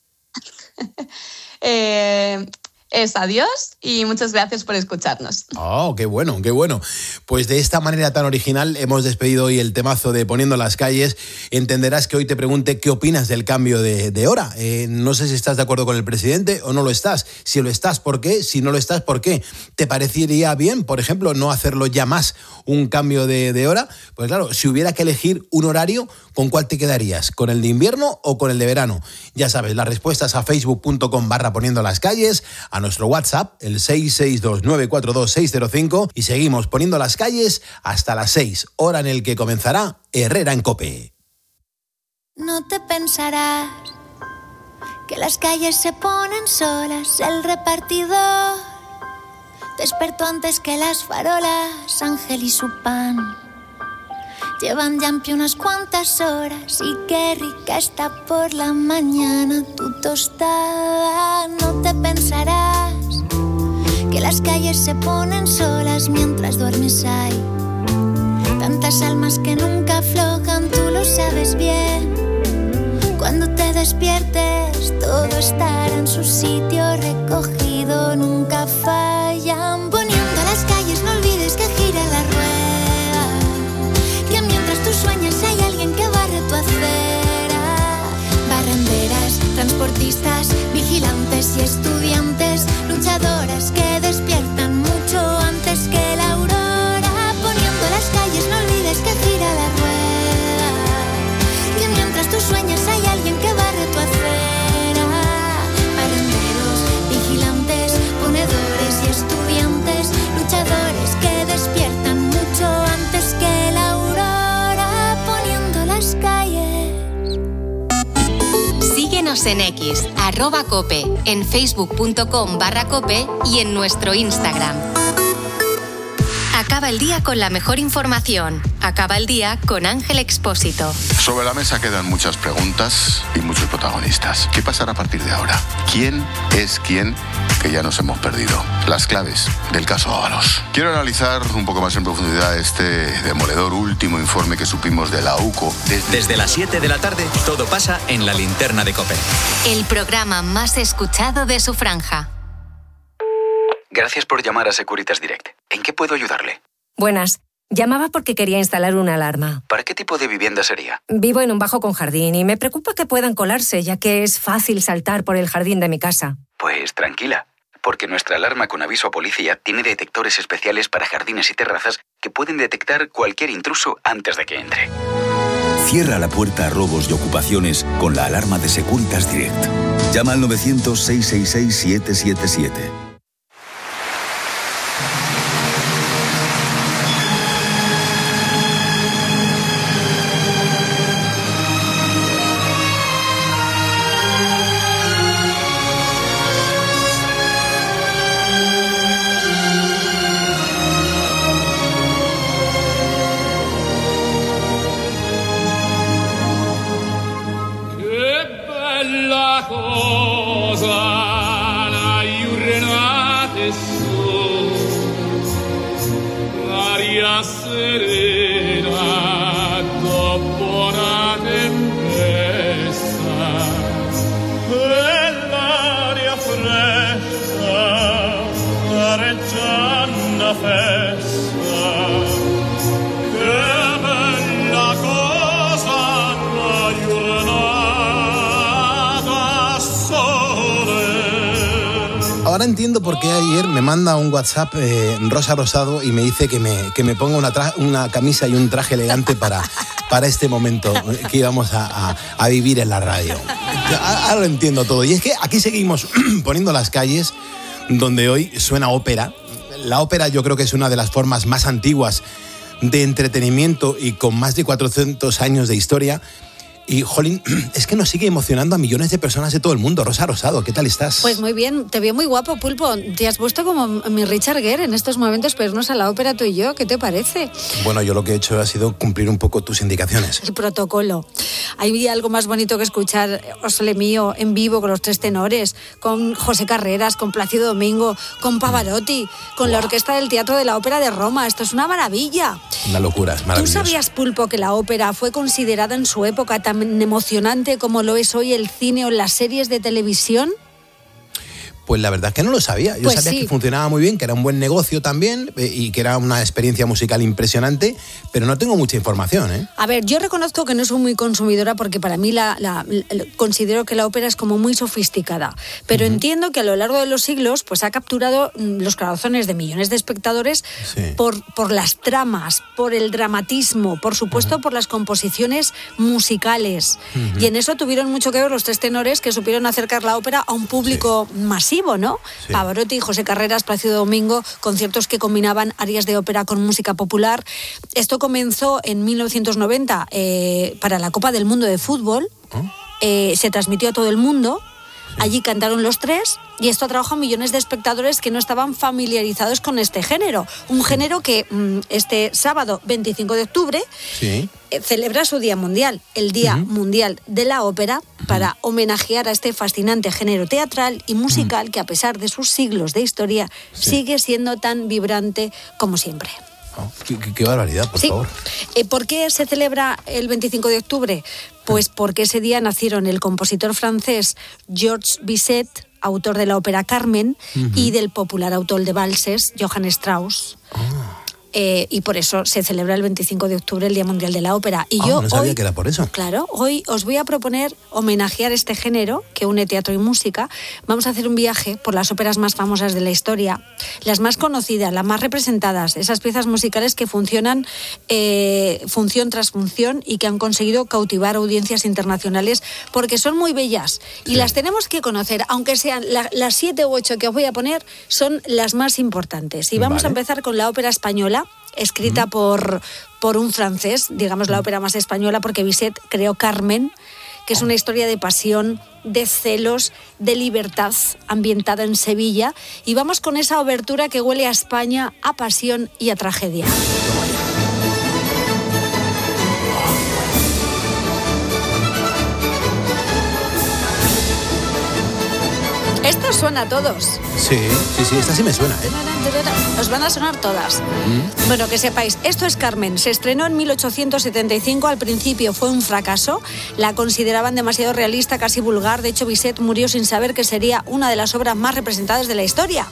eh, es adiós y muchas gracias por escucharnos. Oh, qué bueno, qué bueno. Pues de esta manera tan original hemos despedido hoy el temazo de Poniendo las calles. Entenderás que hoy te pregunte qué opinas del cambio de, de hora. Eh, no sé si estás de acuerdo con el presidente o no lo estás. Si lo estás, ¿por qué? Si no lo estás, ¿por qué? ¿Te parecería bien, por ejemplo, no hacerlo ya más un cambio de, de hora? Pues claro, si hubiera que elegir un horario, ¿con cuál te quedarías? ¿Con el de invierno o con el de verano? Ya sabes, las respuestas a facebook punto com barra poniendo las calles, a nuestro WhatsApp, el seis seis dos nueve cuatro dos seis cero cinco, y seguimos poniendo las calles hasta las seis, hora en el que comenzará Herrera en COPE. No te pensarás que las calles se ponen solas, el repartidor despertó antes que las farolas, Ángel y su pan llevan ya en pie unas cuantas horas y qué rica está por la mañana tu tostada. No te pensarás que las calles se ponen solas mientras duermes hay tantas almas que nunca aflojan, tú lo sabes bien. Cuando te despiertes todo estará en su sitio recogido, nunca fallan. Poniendo las calles no olvides que gira la rueda, que mientras tú sueñas hay alguien que barre tu acera. Barrenderas, transportistas, vigilantes y estudiantes, luchadoras que despiertan mucho antes que la aurora. Poniendo las calles no olvides que gira la rueda, que mientras tú sueñas hay alguien que barre tu acera. Barrenderos, vigilantes, ponedores y estudiantes, luchadores que despiertan mucho antes que la aurora. Poniendo las calles. Síguenos en X, arroba cope, en facebook.com barra cope y en nuestro Instagram. Acaba el día con la mejor información. Acaba el día con Ángel Expósito. Sobre la mesa quedan muchas preguntas y muchos protagonistas. ¿Qué pasará a partir de ahora? ¿Quién es quién? Que ya nos hemos perdido. Las claves del caso Ábalos. Quiero analizar un poco más en profundidad este demoledor último informe que supimos de la U C O. Desde, Desde las siete de la tarde, todo pasa en la linterna de COPE. El programa más escuchado de su franja. Gracias por llamar a Securitas Direct. ¿En qué puedo ayudarle? Buenas. Llamaba porque quería instalar una alarma. ¿Para qué tipo de vivienda sería? Vivo en un bajo con jardín y me preocupa que puedan colarse, ya que es fácil saltar por el jardín de mi casa. Pues tranquila, porque nuestra alarma con aviso a policía tiene detectores especiales para jardines y terrazas que pueden detectar cualquier intruso antes de que entre. Cierra la puerta a robos y ocupaciones con la alarma de Securitas Direct. Llama al novecientos, seiscientos sesenta y seis, siete siete siete. Ahora entiendo por qué ayer me manda un WhatsApp eh, Rosa Rosado y me dice que me, que me ponga una, tra- una camisa y un traje elegante para, para este momento que íbamos a, a, a vivir en la radio. Ahora lo entiendo todo. Y es que aquí seguimos poniendo las calles donde hoy suena ópera. La ópera yo creo que es una de las formas más antiguas de entretenimiento y con más de cuatrocientos años de historia. Y, jolín, es que nos sigue emocionando a millones de personas de todo el mundo. Rosa Rosado, ¿qué tal estás? Pues muy bien, te veo muy guapo, Pulpo. Te has puesto como mi Richard Gere en estos momentos, pero irnos a la ópera tú y yo. ¿Qué te parece? Bueno, yo lo que he hecho ha sido cumplir un poco tus indicaciones. El protocolo. Hay algo más bonito que escuchar Osole Mío en vivo con los tres tenores, con José Carreras, con Plácido Domingo, con Pavarotti, con wow. la Orquesta del Teatro de la Ópera de Roma. Esto es una maravilla. Una locura, es maravilloso. ¿Tú sabías, Pulpo, que la ópera fue considerada en su época tan emocionante como lo es hoy el cine o las series de televisión? Pues la verdad es que no lo sabía. Yo pues sabía sí. que funcionaba muy bien, que era un buen negocio también eh, y que era una experiencia musical impresionante, pero no tengo mucha información, ¿eh? A ver, yo reconozco que no soy muy consumidora porque para mí la, la, la, considero que la ópera es como muy sofisticada, pero uh-huh. entiendo que a lo largo de los siglos pues ha capturado los corazones de millones de espectadores sí. por, por las tramas, por el dramatismo, por supuesto uh-huh. por las composiciones musicales. Uh-huh. Y en eso tuvieron mucho que ver los tres tenores que supieron acercar la ópera a un público sí. masivo. masivo, ¿no? Sí. Pavarotti, José Carreras, Plácido Domingo, conciertos que combinaban arias de ópera con música popular. Esto comenzó en mil novecientos noventa eh, para la Copa del Mundo de Fútbol. ¿Oh? Eh, se transmitió a todo el mundo. Allí cantaron los tres y esto atrajo a millones de espectadores que no estaban familiarizados con este género. Un género que mm, este sábado veinticinco de octubre Sí. eh, celebra su Día Mundial, el Día Ujú. Mundial de la Ópera, para homenajear a este fascinante género teatral y musical que, a pesar de sus siglos de historia, sigue siendo tan vibrante como siempre. Oh, qué, qué- qué barbaridad, por Sí. favor. Eh, ¿Por qué se celebra el veinticinco de octubre? Pues porque ese día nacieron el compositor francés Georges Bizet, autor de la ópera Carmen, Ujú. y del popular autor de valses Johann Strauss. Eh, y por eso se celebra el veinticinco de octubre el Día Mundial de la Ópera. Y Ah, yo no sabía hoy, que era por eso. Claro, hoy os voy a proponer homenajear este género que une teatro y música. Vamos a hacer un viaje por las óperas más famosas de la historia, las más conocidas, las más representadas, esas piezas musicales que funcionan eh, función tras función y que han conseguido cautivar audiencias internacionales porque son muy bellas y las tenemos que conocer, aunque sean la- las siete u ocho que os voy a poner, son las más importantes. Y vamos Vale. a empezar con la ópera española, escrita por, por un francés, digamos la ópera más española, porque Bizet creó Carmen, que es una historia de pasión, de celos, de libertad, ambientada en Sevilla. Y vamos con esa obertura que huele a España, a pasión y a tragedia. Esto suena a todos. Sí, sí, sí, esta sí me suena, ¿eh? Os van a sonar todas. Bueno, que sepáis, esto es Carmen. Se estrenó en mil ochocientos setenta y cinco. Al principio fue un fracaso. La consideraban demasiado realista, casi vulgar. De hecho, Bizet murió sin saber que sería una de las obras más representadas de la historia.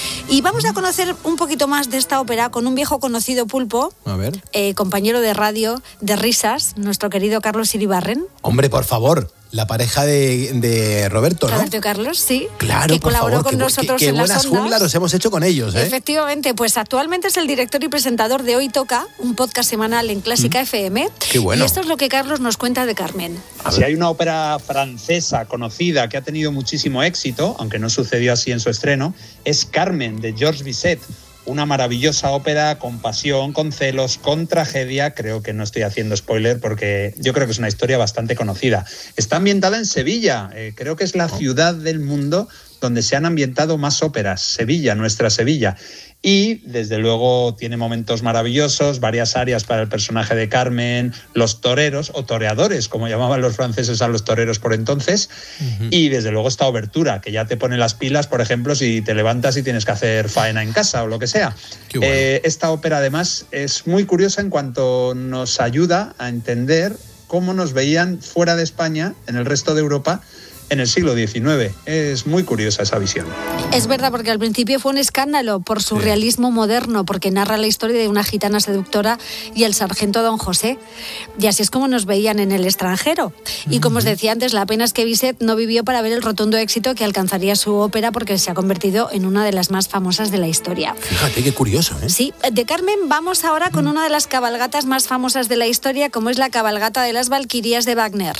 Y vamos a conocer un poquito más de esta ópera con un viejo conocido pulpo, A ver. eh, compañero de radio, de risas, nuestro querido Carlos Iribarren. Hombre, por favor, la pareja de, de Roberto, ¿no? Roberto y Carlos, sí. Claro, que por colaboró favor, con qué, bu- nosotros qué- qué en las buenas ondas. junglas nos hemos hecho con ellos, ¿eh? Efectivamente, pues actualmente es el director y presentador de Hoy Toca, un podcast semanal en Clásica F M. Qué bueno. Y esto es lo que Carlos nos cuenta de Carmen. Si hay una ópera francesa conocida que ha tenido muchísimo éxito, aunque no sucedió así en su estreno, es Carmen, de Georges Bizet. Una maravillosa ópera con pasión, con celos, con tragedia. Creo que no estoy haciendo spoiler porque yo creo que es una historia bastante conocida. Está ambientada en Sevilla. Eh, creo que es la ciudad del mundo donde se han ambientado más óperas. Sevilla, nuestra Sevilla. Y, desde luego, tiene momentos maravillosos, varias áreas para el personaje de Carmen, los toreros, o toreadores, como llamaban los franceses a los toreros por entonces, y, desde luego, esta obertura, que ya te pone las pilas, por ejemplo, si te levantas y tienes que hacer faena en casa o lo que sea. Qué bueno. Eh, esta ópera, además, es muy curiosa en cuanto nos ayuda a entender cómo nos veían fuera de España, en el resto de Europa, en el siglo diecinueve. Es muy curiosa esa visión. Es verdad, porque al principio fue un escándalo por su realismo moderno, porque narra la historia de una gitana seductora y el sargento Don José. Y así es como nos veían en el extranjero. Y como os decía antes, la pena es que Bizet no vivió para ver el rotundo éxito que alcanzaría su ópera, porque se ha convertido en una de las más famosas de la historia. Fíjate qué curioso, ¿eh? Sí, de Carmen vamos ahora con una de las cabalgatas más famosas de la historia, como es la cabalgata de las Valquirias de Wagner.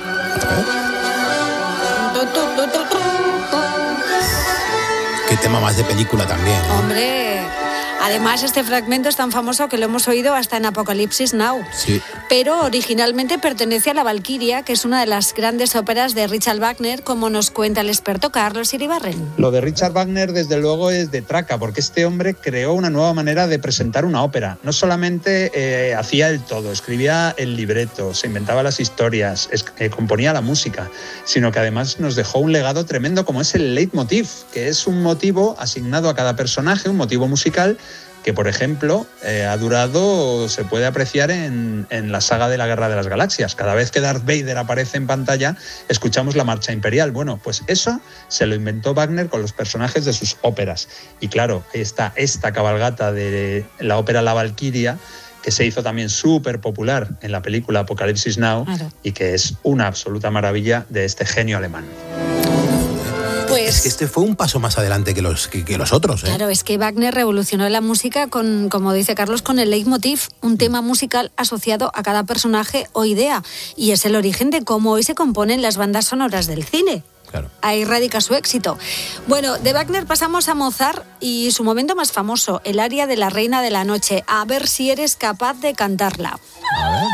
Qué tema más de película también. ¿eh? Hombre, además este fragmento es tan famoso que lo hemos oído hasta en Apocalipsis Now. Sí. Pero originalmente pertenece a la Valquiria, que es una de las grandes óperas de Richard Wagner, como nos cuenta el experto Carlos Iribarren. Lo de Richard Wagner, desde luego, es de traca, porque este hombre creó una nueva manera de presentar una ópera. No solamente eh, hacía el todo, escribía el libreto, se inventaba las historias, es- eh, componía la música, sino que además nos dejó un legado tremendo como es el leitmotiv, que es un motivo asignado a cada personaje, un motivo musical, que, por ejemplo, eh, ha durado, se puede apreciar en, en la saga de la Guerra de las Galaxias. Cada vez que Darth Vader aparece en pantalla, escuchamos la marcha imperial. Bueno, pues eso se lo inventó Wagner con los personajes de sus óperas. Y claro, ahí está esta cabalgata de la ópera La Valquiria, que se hizo también súper popular en la película Apocalipsis Now, Claro. y que es una absoluta maravilla de este genio alemán. Pues Es que este fue un paso más adelante que los, que, que los otros, ¿eh? claro, es que Wagner revolucionó la música con, como dice Carlos, con el leitmotiv, un tema musical asociado a cada personaje o idea. Y es el origen de cómo hoy se componen las bandas sonoras del cine. Claro. Ahí radica su éxito. Bueno, de Wagner pasamos a Mozart y su momento más famoso, el aria de la Reina de la Noche. A ver si eres capaz de cantarla. A ver.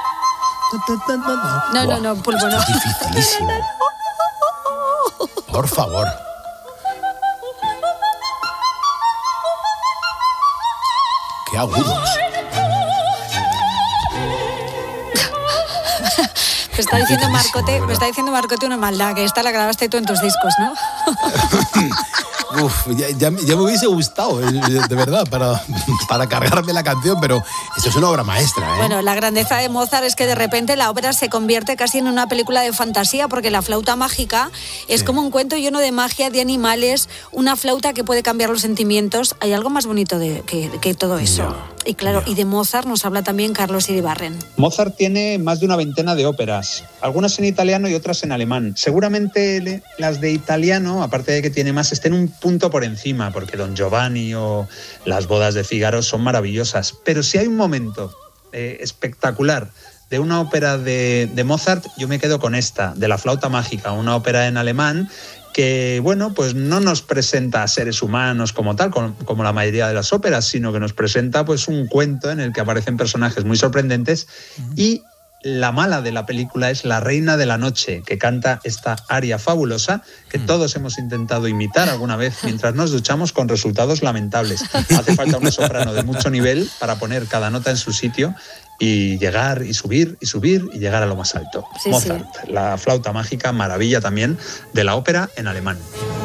No, no, no, Pulpo, no. Es dificilísimo. Por favor. Qué agudos. Me está diciendo Marcote, me está diciendo Marcote una maldad, que esta la grabaste tú en tus discos, ¿no? Uf, ya, ya, ya me hubiese gustado, de verdad, para, para cargarme la canción, pero esto es una obra maestra, ¿eh? Bueno, la grandeza de Mozart es que de repente la ópera se convierte casi en una película de fantasía, porque la flauta mágica es sí. como un cuento lleno de magia, de animales, una flauta que puede cambiar los sentimientos. Hay algo más bonito de, que, que todo eso. No. Y claro, y de Mozart nos habla también Carlos Iribarren. Mozart tiene más de una veintena de óperas, algunas en italiano y otras en alemán. Seguramente las de italiano, aparte de que tiene más, estén un punto por encima, porque Don Giovanni o Las bodas de Fígaro son maravillosas. Pero si hay un momento eh, espectacular de una ópera de, de Mozart, yo me quedo con esta, de La flauta mágica, una ópera en alemán que, bueno, pues no nos presenta a seres humanos como tal, como, como la mayoría de las óperas, sino que nos presenta pues un cuento en el que aparecen personajes muy sorprendentes uh-huh. y la mala de la película es la Reina de la Noche, que canta esta aria fabulosa que uh-huh. todos hemos intentado imitar alguna vez mientras nos duchamos con resultados lamentables. Hace falta una soprano de mucho nivel para poner cada nota en su sitio y llegar y subir y subir y llegar a lo más alto. Sí, Mozart, sí. La flauta mágica, maravilla también de la ópera en alemán.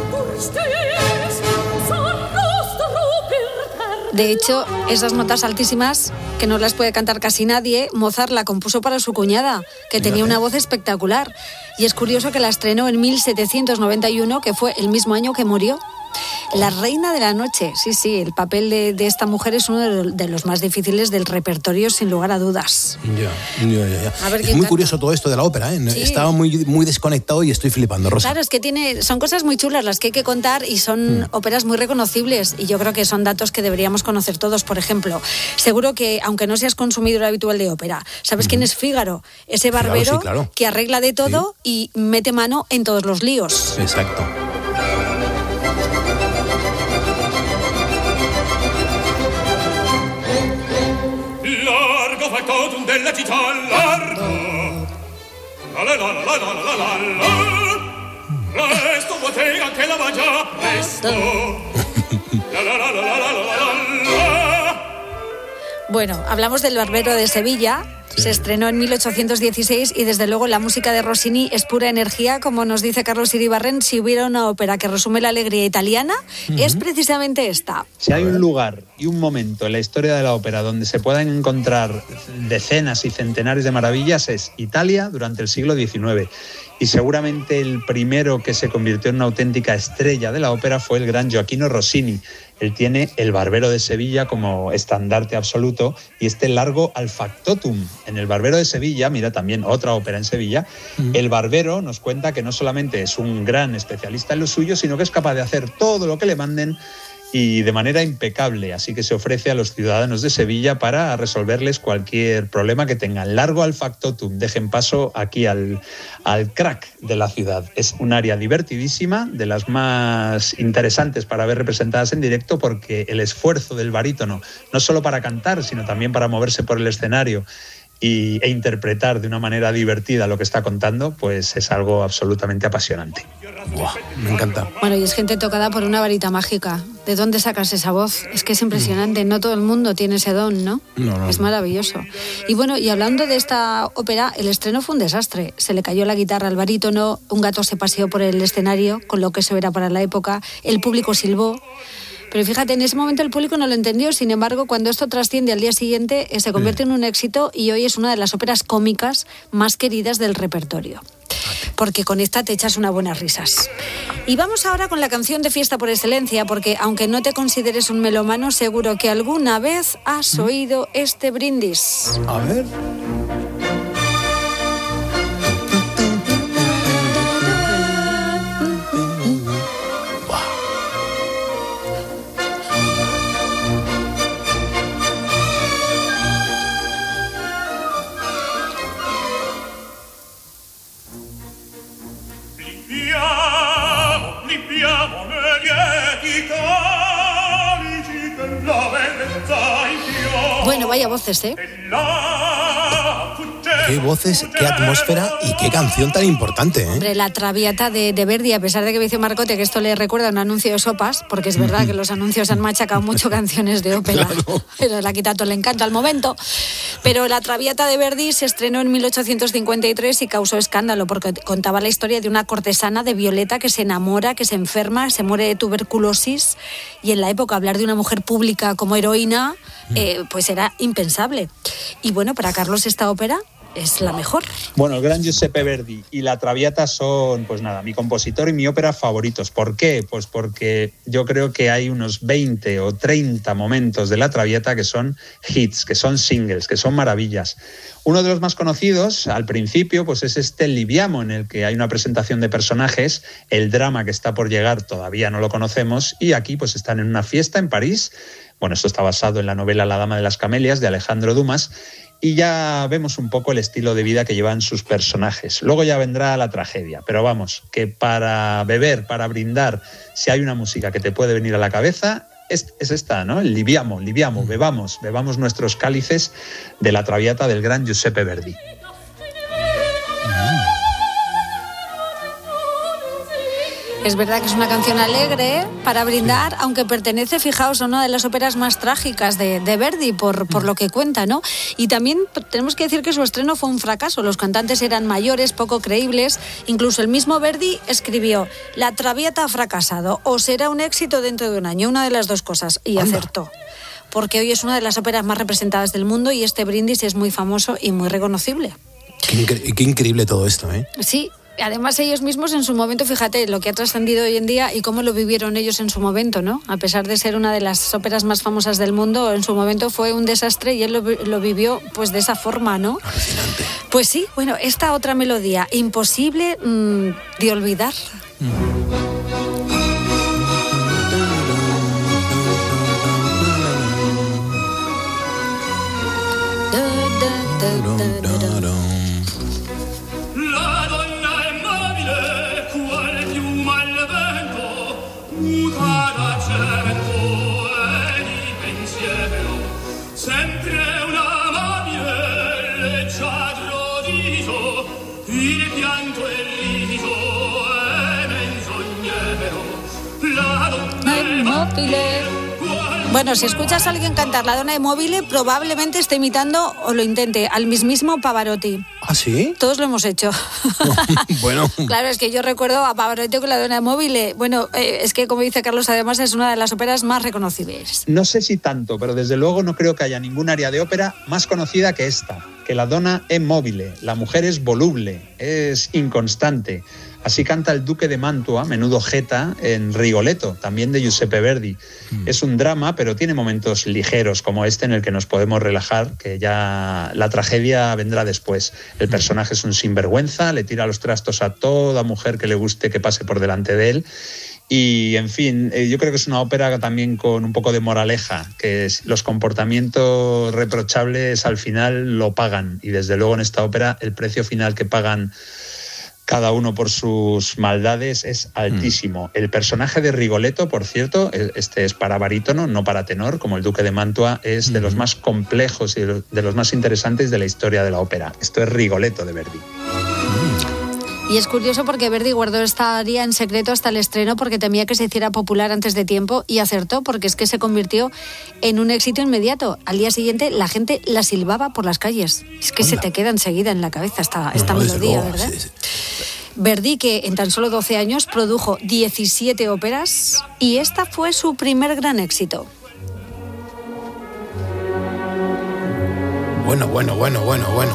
De hecho, esas notas altísimas, que no las puede cantar casi nadie, Mozart la compuso para su cuñada, que tenía una voz espectacular. Y es curioso que la estrenó en mil setecientos noventa y uno, que fue el mismo año que murió. La Reina de la Noche, sí, sí, el papel de, de esta mujer es uno de, de los más difíciles del repertorio, sin lugar a dudas. Ya, ya, ya. ya. A ver, es muy curioso todo esto de la ópera, ¿eh? Sí. Estaba muy, muy desconectado y estoy flipando, Rosa. Claro, es que tiene, son cosas muy chulas las que hay que contar y son mm. óperas muy reconocibles y yo creo que son datos que deberíamos conocer todos. Por ejemplo, seguro que, aunque no seas consumidor habitual de ópera, ¿sabes mm. quién es Fígaro? Ese barbero Fígaro, sí, claro. que arregla de todo sí. y mete mano en todos los líos. Exacto. Factotum della città largo. La la la la la la la la. Resto bottega che la mangia presto. La la la la la la la la. Bueno, hablamos del Barbero de Sevilla. Sí. Se estrenó en mil ochocientos dieciséis y desde luego la música de Rossini es pura energía, como nos dice Carlos Iribarren. Si hubiera una ópera que resume la alegría italiana, uh-huh. es precisamente esta. Si hay un lugar y un momento en la historia de la ópera donde se puedan encontrar decenas y centenares de maravillas, es Italia durante el siglo diecinueve. Y seguramente el primero que se convirtió en una auténtica estrella de la ópera fue el gran Gioachino Rossini. Él tiene El Barbero de Sevilla como estandarte absoluto y este largo al factotum. En El Barbero de Sevilla, mira también otra ópera en Sevilla, mm. el barbero nos cuenta que no solamente es un gran especialista en lo suyo, sino que es capaz de hacer todo lo que le manden y de manera impecable, así que se ofrece a los ciudadanos de Sevilla para resolverles cualquier problema que tengan. Largo al factotum, dejen paso aquí al, al crack de la ciudad. Es un área divertidísima, de las más interesantes para ver representadas en directo, porque el esfuerzo del barítono, no solo para cantar, sino también para moverse por el escenario y, e interpretar de una manera divertida lo que está contando, pues es algo absolutamente apasionante. Wow, me encanta. Bueno, y es gente tocada por una varita mágica. ¿De dónde sacas esa voz? Es que es impresionante, no todo el mundo tiene ese don, ¿no? No, no. Es maravilloso. Y bueno, y hablando de esta ópera, el estreno fue un desastre. Se le cayó la guitarra al barítono, un gato se paseó por el escenario, con lo que eso era para la época, el público silbó. Pero fíjate, en ese momento el público no lo entendió, sin embargo, cuando esto trasciende al día siguiente, eh, se convierte en un éxito y hoy es una de las óperas cómicas más queridas del repertorio. Porque con esta te echas unas buenas risas. Y vamos ahora con la canción de fiesta por excelencia, porque aunque no te consideres un melómano, seguro que alguna vez has oído este brindis. A ver... Yeah. Bueno, vaya voces, ¿eh? Qué voces, qué atmósfera y qué canción tan importante, ¿eh? Hombre, la Traviata de, de Verdi, a pesar de que me dice Marcote que esto le recuerda a un anuncio de sopas, porque es verdad que los anuncios han machacado mucho canciones de ópera, claro. Pero le ha quitado todo el encanto al momento. Pero la Traviata de Verdi se estrenó en mil ochocientos cincuenta y tres y causó escándalo porque contaba la historia de una cortesana de Violeta que se enamora, que se enferma, se muere de tuberculosis, y en la época hablar de una mujer pública como heroína eh, pues era impensable. Y bueno, para Carlos esta ópera es la mejor. Bueno, el gran Giuseppe Verdi y la Traviata son, pues nada, mi compositor y mi ópera favoritos. ¿Por qué? Pues porque yo creo que hay unos veinte o treinta momentos de la Traviata que son hits, que son singles, que son maravillas. Uno de los más conocidos, al principio, pues es este Libiamo, en el que hay una presentación de personajes. El drama que está por llegar todavía no lo conocemos, y aquí pues están en una fiesta en París. Bueno, esto está basado en la novela La Dama de las Camelias, de Alejandro Dumas, y ya vemos un poco el estilo de vida que llevan sus personajes. Luego ya vendrá la tragedia, pero vamos, que para beber, para brindar, si hay una música que te puede venir a la cabeza, es, es esta, ¿no? El Libiamo, Libiamo, bebamos, bebamos nuestros cálices de la Traviata del gran Giuseppe Verdi. Es verdad que es una canción alegre para brindar, aunque pertenece, fijaos, a una de las óperas más trágicas de, de Verdi, por, por lo que cuenta, ¿no? Y también tenemos que decir que su estreno fue un fracaso. Los cantantes eran mayores, poco creíbles. Incluso el mismo Verdi escribió: la Traviata ha fracasado, o será un éxito dentro de un año, una de las dos cosas, y Anda. acertó. Porque hoy es una de las óperas más representadas del mundo y este brindis es muy famoso y muy reconocible. Qué, incre- qué increíble todo esto, ¿eh? Sí. Además, ellos mismos en su momento, fíjate, lo que ha trascendido hoy en día y cómo lo vivieron ellos en su momento, ¿no? A pesar de ser una de las óperas más famosas del mundo, en su momento fue un desastre y él lo, lo vivió pues de esa forma, ¿no? Alucinante. Pues sí, bueno, esta otra melodía, imposible mmm, de olvidar. Mm. Bueno, si escuchas a alguien cantar La Donna de Mobile, probablemente esté imitando, o lo intente, al mismísimo Pavarotti. ¿Ah, sí? Todos lo hemos hecho. Bueno. Claro, es que yo recuerdo a Pavarotti con La Donna de Mobile. Bueno, eh, es que, como dice Carlos, además es una de las óperas más reconocibles. No sé si tanto, pero desde luego no creo que haya ningún área de ópera más conocida que esta, que La Donna è mobile. La mujer es voluble, es inconstante. Así canta el duque de Mantua, menudo jeta, en Rigoletto, también de Giuseppe Verdi. Mm. Es un drama, pero tiene momentos ligeros como este en el que nos podemos relajar, que ya la tragedia vendrá después. El personaje es un sinvergüenza, le tira los trastos a toda mujer que le guste que pase por delante de él. Y, en fin, yo creo que es una ópera también con un poco de moraleja, que los comportamientos reprochables al final lo pagan. Y desde luego en esta ópera el precio final que pagan cada uno por sus maldades es altísimo. Mm. El personaje de Rigoletto, por cierto, este es para barítono, no para tenor, como el duque de Mantua, es de mm. los más complejos y de los más interesantes de la historia de la ópera. Esto es Rigoletto de Verdi. Y es curioso porque Verdi guardó esta aria en secreto hasta el estreno porque temía que se hiciera popular antes de tiempo, y acertó, porque es que se convirtió en un éxito inmediato. Al día siguiente la gente la silbaba por las calles. Es que Anda. se te queda enseguida en la cabeza esta, esta no, no, melodía, luego, ¿verdad? Sí, sí. Verdi, que en tan solo doce años produjo diecisiete óperas, y esta fue su primer gran éxito. Bueno, bueno, bueno, bueno, bueno.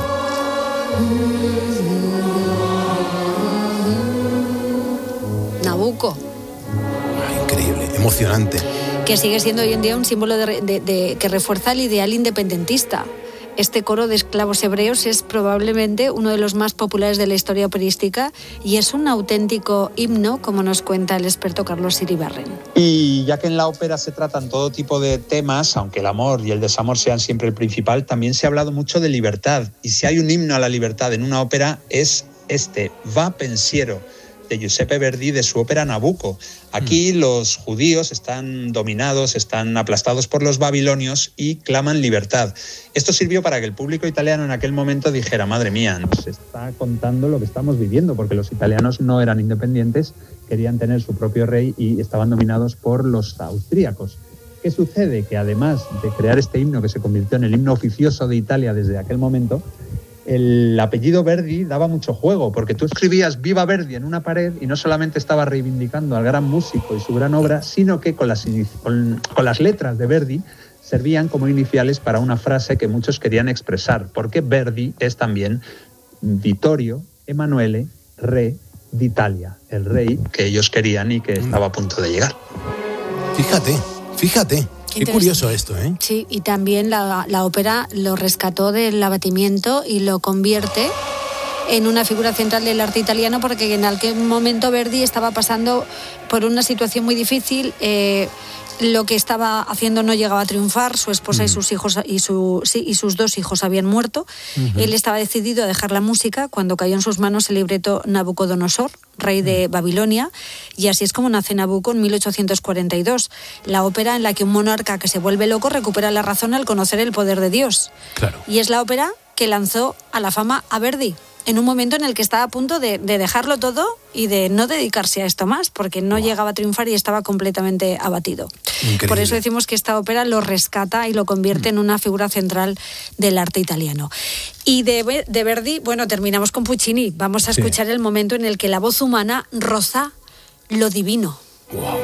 Nabucco. Ah, increíble, emocionante. Que sigue siendo hoy en día un símbolo de, de, de, que refuerza el ideal independentista. Este coro de esclavos hebreos es probablemente uno de los más populares de la historia operística y es un auténtico himno, como nos cuenta el experto Carlos Iribarren. Y ya que en la ópera se tratan todo tipo de temas, aunque el amor y el desamor sean siempre el principal, también se ha hablado mucho de libertad. Y si hay un himno a la libertad en una ópera es este, Va Pensiero. de Giuseppe Verdi de su ópera Nabucco. Aquí mm. los judíos están dominados, están aplastados por los babilonios y claman libertad. Esto sirvió para que el público italiano en aquel momento dijera, madre mía, nos está contando lo que estamos viviendo, porque los italianos no eran independientes, querían tener su propio rey y estaban dominados por los austríacos. ¿Qué sucede? Que además de crear este himno que se convirtió en el himno oficioso de Italia desde aquel momento, el apellido Verdi daba mucho juego, porque tú escribías Viva Verdi en una pared y no solamente estabas reivindicando al gran músico y su gran obra, sino que con las, con, con las letras de Verdi servían como iniciales para una frase que muchos querían expresar, porque Verdi es también Vittorio Emanuele, re d'Italia, el rey que ellos querían y que estaba a punto de llegar. Fíjate, fíjate. Qué curioso esto, ¿eh? Sí, y también la, la ópera lo rescató del abatimiento y lo convierte en una figura central del arte italiano, porque en aquel momento Verdi estaba pasando por una situación muy difícil. Eh, lo que estaba haciendo no llegaba a triunfar, su esposa mm. y sus hijos y, su, sí, y sus dos hijos habían muerto. Uh-huh. Él estaba decidido a dejar la música cuando cayó en sus manos el libreto Nabucodonosor, rey de Babilonia, y así es como nace Nabucco en mil ochocientos cuarenta y dos, la ópera en la que un monarca que se vuelve loco recupera la razón al conocer el poder de Dios. Claro. Y es la ópera que lanzó a la fama a Verdi, en un momento en el que estaba a punto de, de dejarlo todo y de no dedicarse a esto más, porque no wow. llegaba a triunfar y estaba completamente abatido. Increíble. Por eso decimos que esta ópera lo rescata y lo convierte mm. en una figura central del arte italiano. Y de, de Verdi, bueno, terminamos con Puccini. Vamos a escuchar sí. el momento en el que la voz humana roza lo divino. Wow.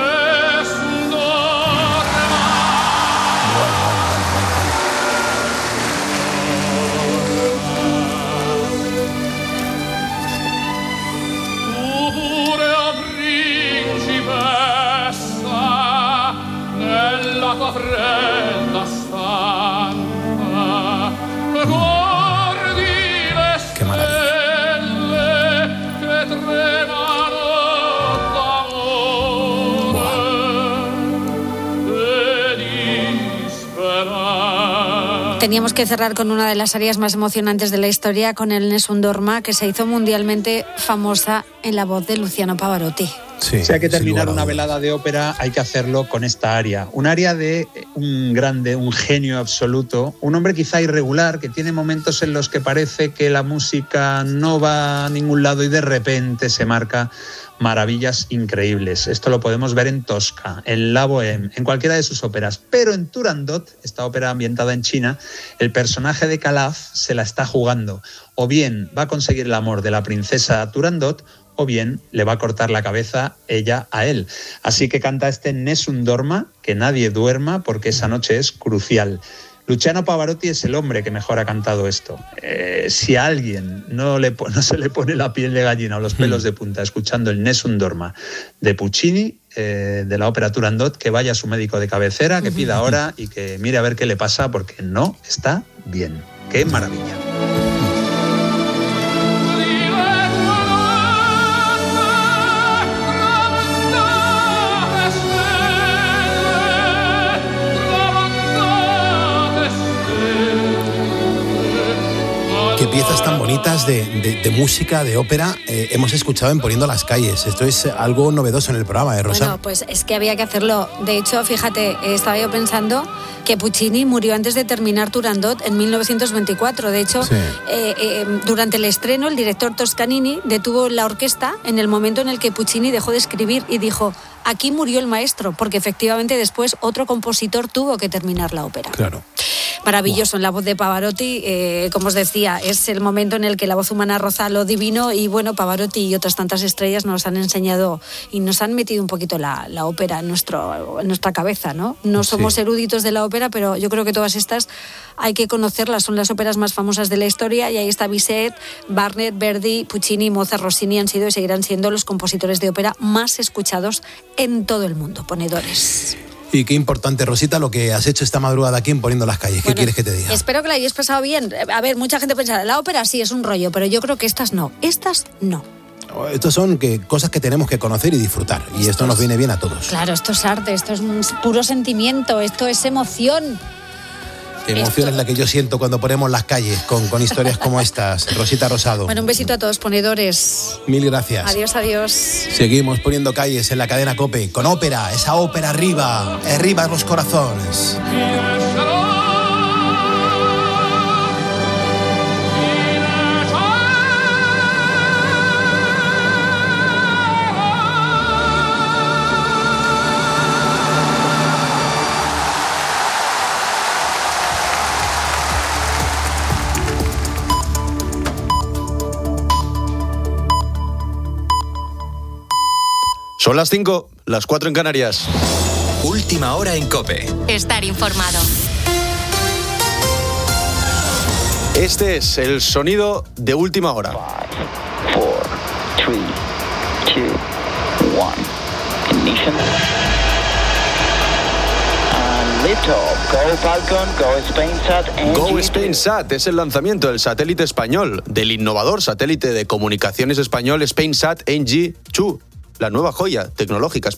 Qué Teníamos que cerrar con una de las áreas más emocionantes de la historia, con el Nessun Dorma, que se hizo mundialmente famosa en la voz de Luciano Pavarotti. Sí, si hay que terminar una velada de ópera, hay que hacerlo con esta aria. Un aria de un grande, un genio absoluto, un hombre quizá irregular, que tiene momentos en los que parece que la música no va a ningún lado y de repente se marca maravillas increíbles. Esto lo podemos ver en Tosca, en La Bohème, en cualquiera de sus óperas. Pero en Turandot, esta ópera ambientada en China, el personaje de Calaf se la está jugando. O bien va a conseguir el amor de la princesa Turandot, o bien le va a cortar la cabeza ella a él. Así que canta este Nessun Dorma, que nadie duerma, porque esa noche es crucial. Luciano Pavarotti es el hombre que mejor ha cantado esto. Eh, si a alguien no, le, no se le pone la piel de gallina o los pelos de punta escuchando el Nessun Dorma de Puccini, eh, de la ópera Turandot, que vaya a su médico de cabecera, que pida hora y que mire a ver qué le pasa, porque no está bien. ¡Qué maravilla! Qué piezas tan bonitas de, de, de música, de ópera, eh, hemos escuchado en Poniendo las Calles. Esto es algo novedoso en el programa, ¿eh, Rosa? Bueno, pues es que había que hacerlo. De hecho, fíjate, estaba yo pensando que Puccini murió antes de terminar Turandot en mil novecientos veinticuatro. De hecho, sí. eh, eh, durante el estreno, el director Toscanini detuvo la orquesta en el momento en el que Puccini dejó de escribir y dijo: aquí murió el maestro, porque efectivamente después otro compositor tuvo que terminar la ópera. Claro. Maravilloso, en la voz de Pavarotti, eh, como os decía, es el momento en el que la voz humana roza lo divino, y bueno, Pavarotti y otras tantas estrellas nos han enseñado y nos han metido un poquito la, la ópera en, nuestro, en nuestra cabeza, ¿no? No somos sí. eruditos de la ópera, pero yo creo que todas estas hay que conocerlas, son las óperas más famosas de la historia, y ahí está Bizet, Wagner, Verdi, Puccini, Mozart, Rossini han sido y seguirán siendo los compositores de ópera más escuchados en todo el mundo, ponedores. Y qué importante, Rosita, lo que has hecho esta madrugada aquí en Poniendo las Calles. ¿Qué bueno, quieres que te diga? Espero que la hayáis pasado bien. A ver, mucha gente piensa, la ópera sí es un rollo, pero yo creo que estas no. Estas no. Estos son que, cosas que tenemos que conocer y disfrutar. Y esto, esto nos viene bien a todos. Claro, esto es arte, esto es puro sentimiento, esto es emoción. Qué emoción es la que yo siento cuando ponemos las calles con, con historias como estas. Rosita Rosado. Bueno, un besito a todos ponedores. Mil gracias. Adiós, adiós. Seguimos poniendo calles en la cadena COPE con ópera, esa ópera arriba, arriba los corazones. Son las cinco, las cuatro en Canarias. Última hora en COPE. Estar informado. Este es el sonido de última hora. four, three, two, one. Ignition. And lift off. Go Falcon, go SpainSat. Go SpainSat es el lanzamiento del satélite español, del innovador satélite de comunicaciones español SpainSat N G dos. La nueva joya tecnológica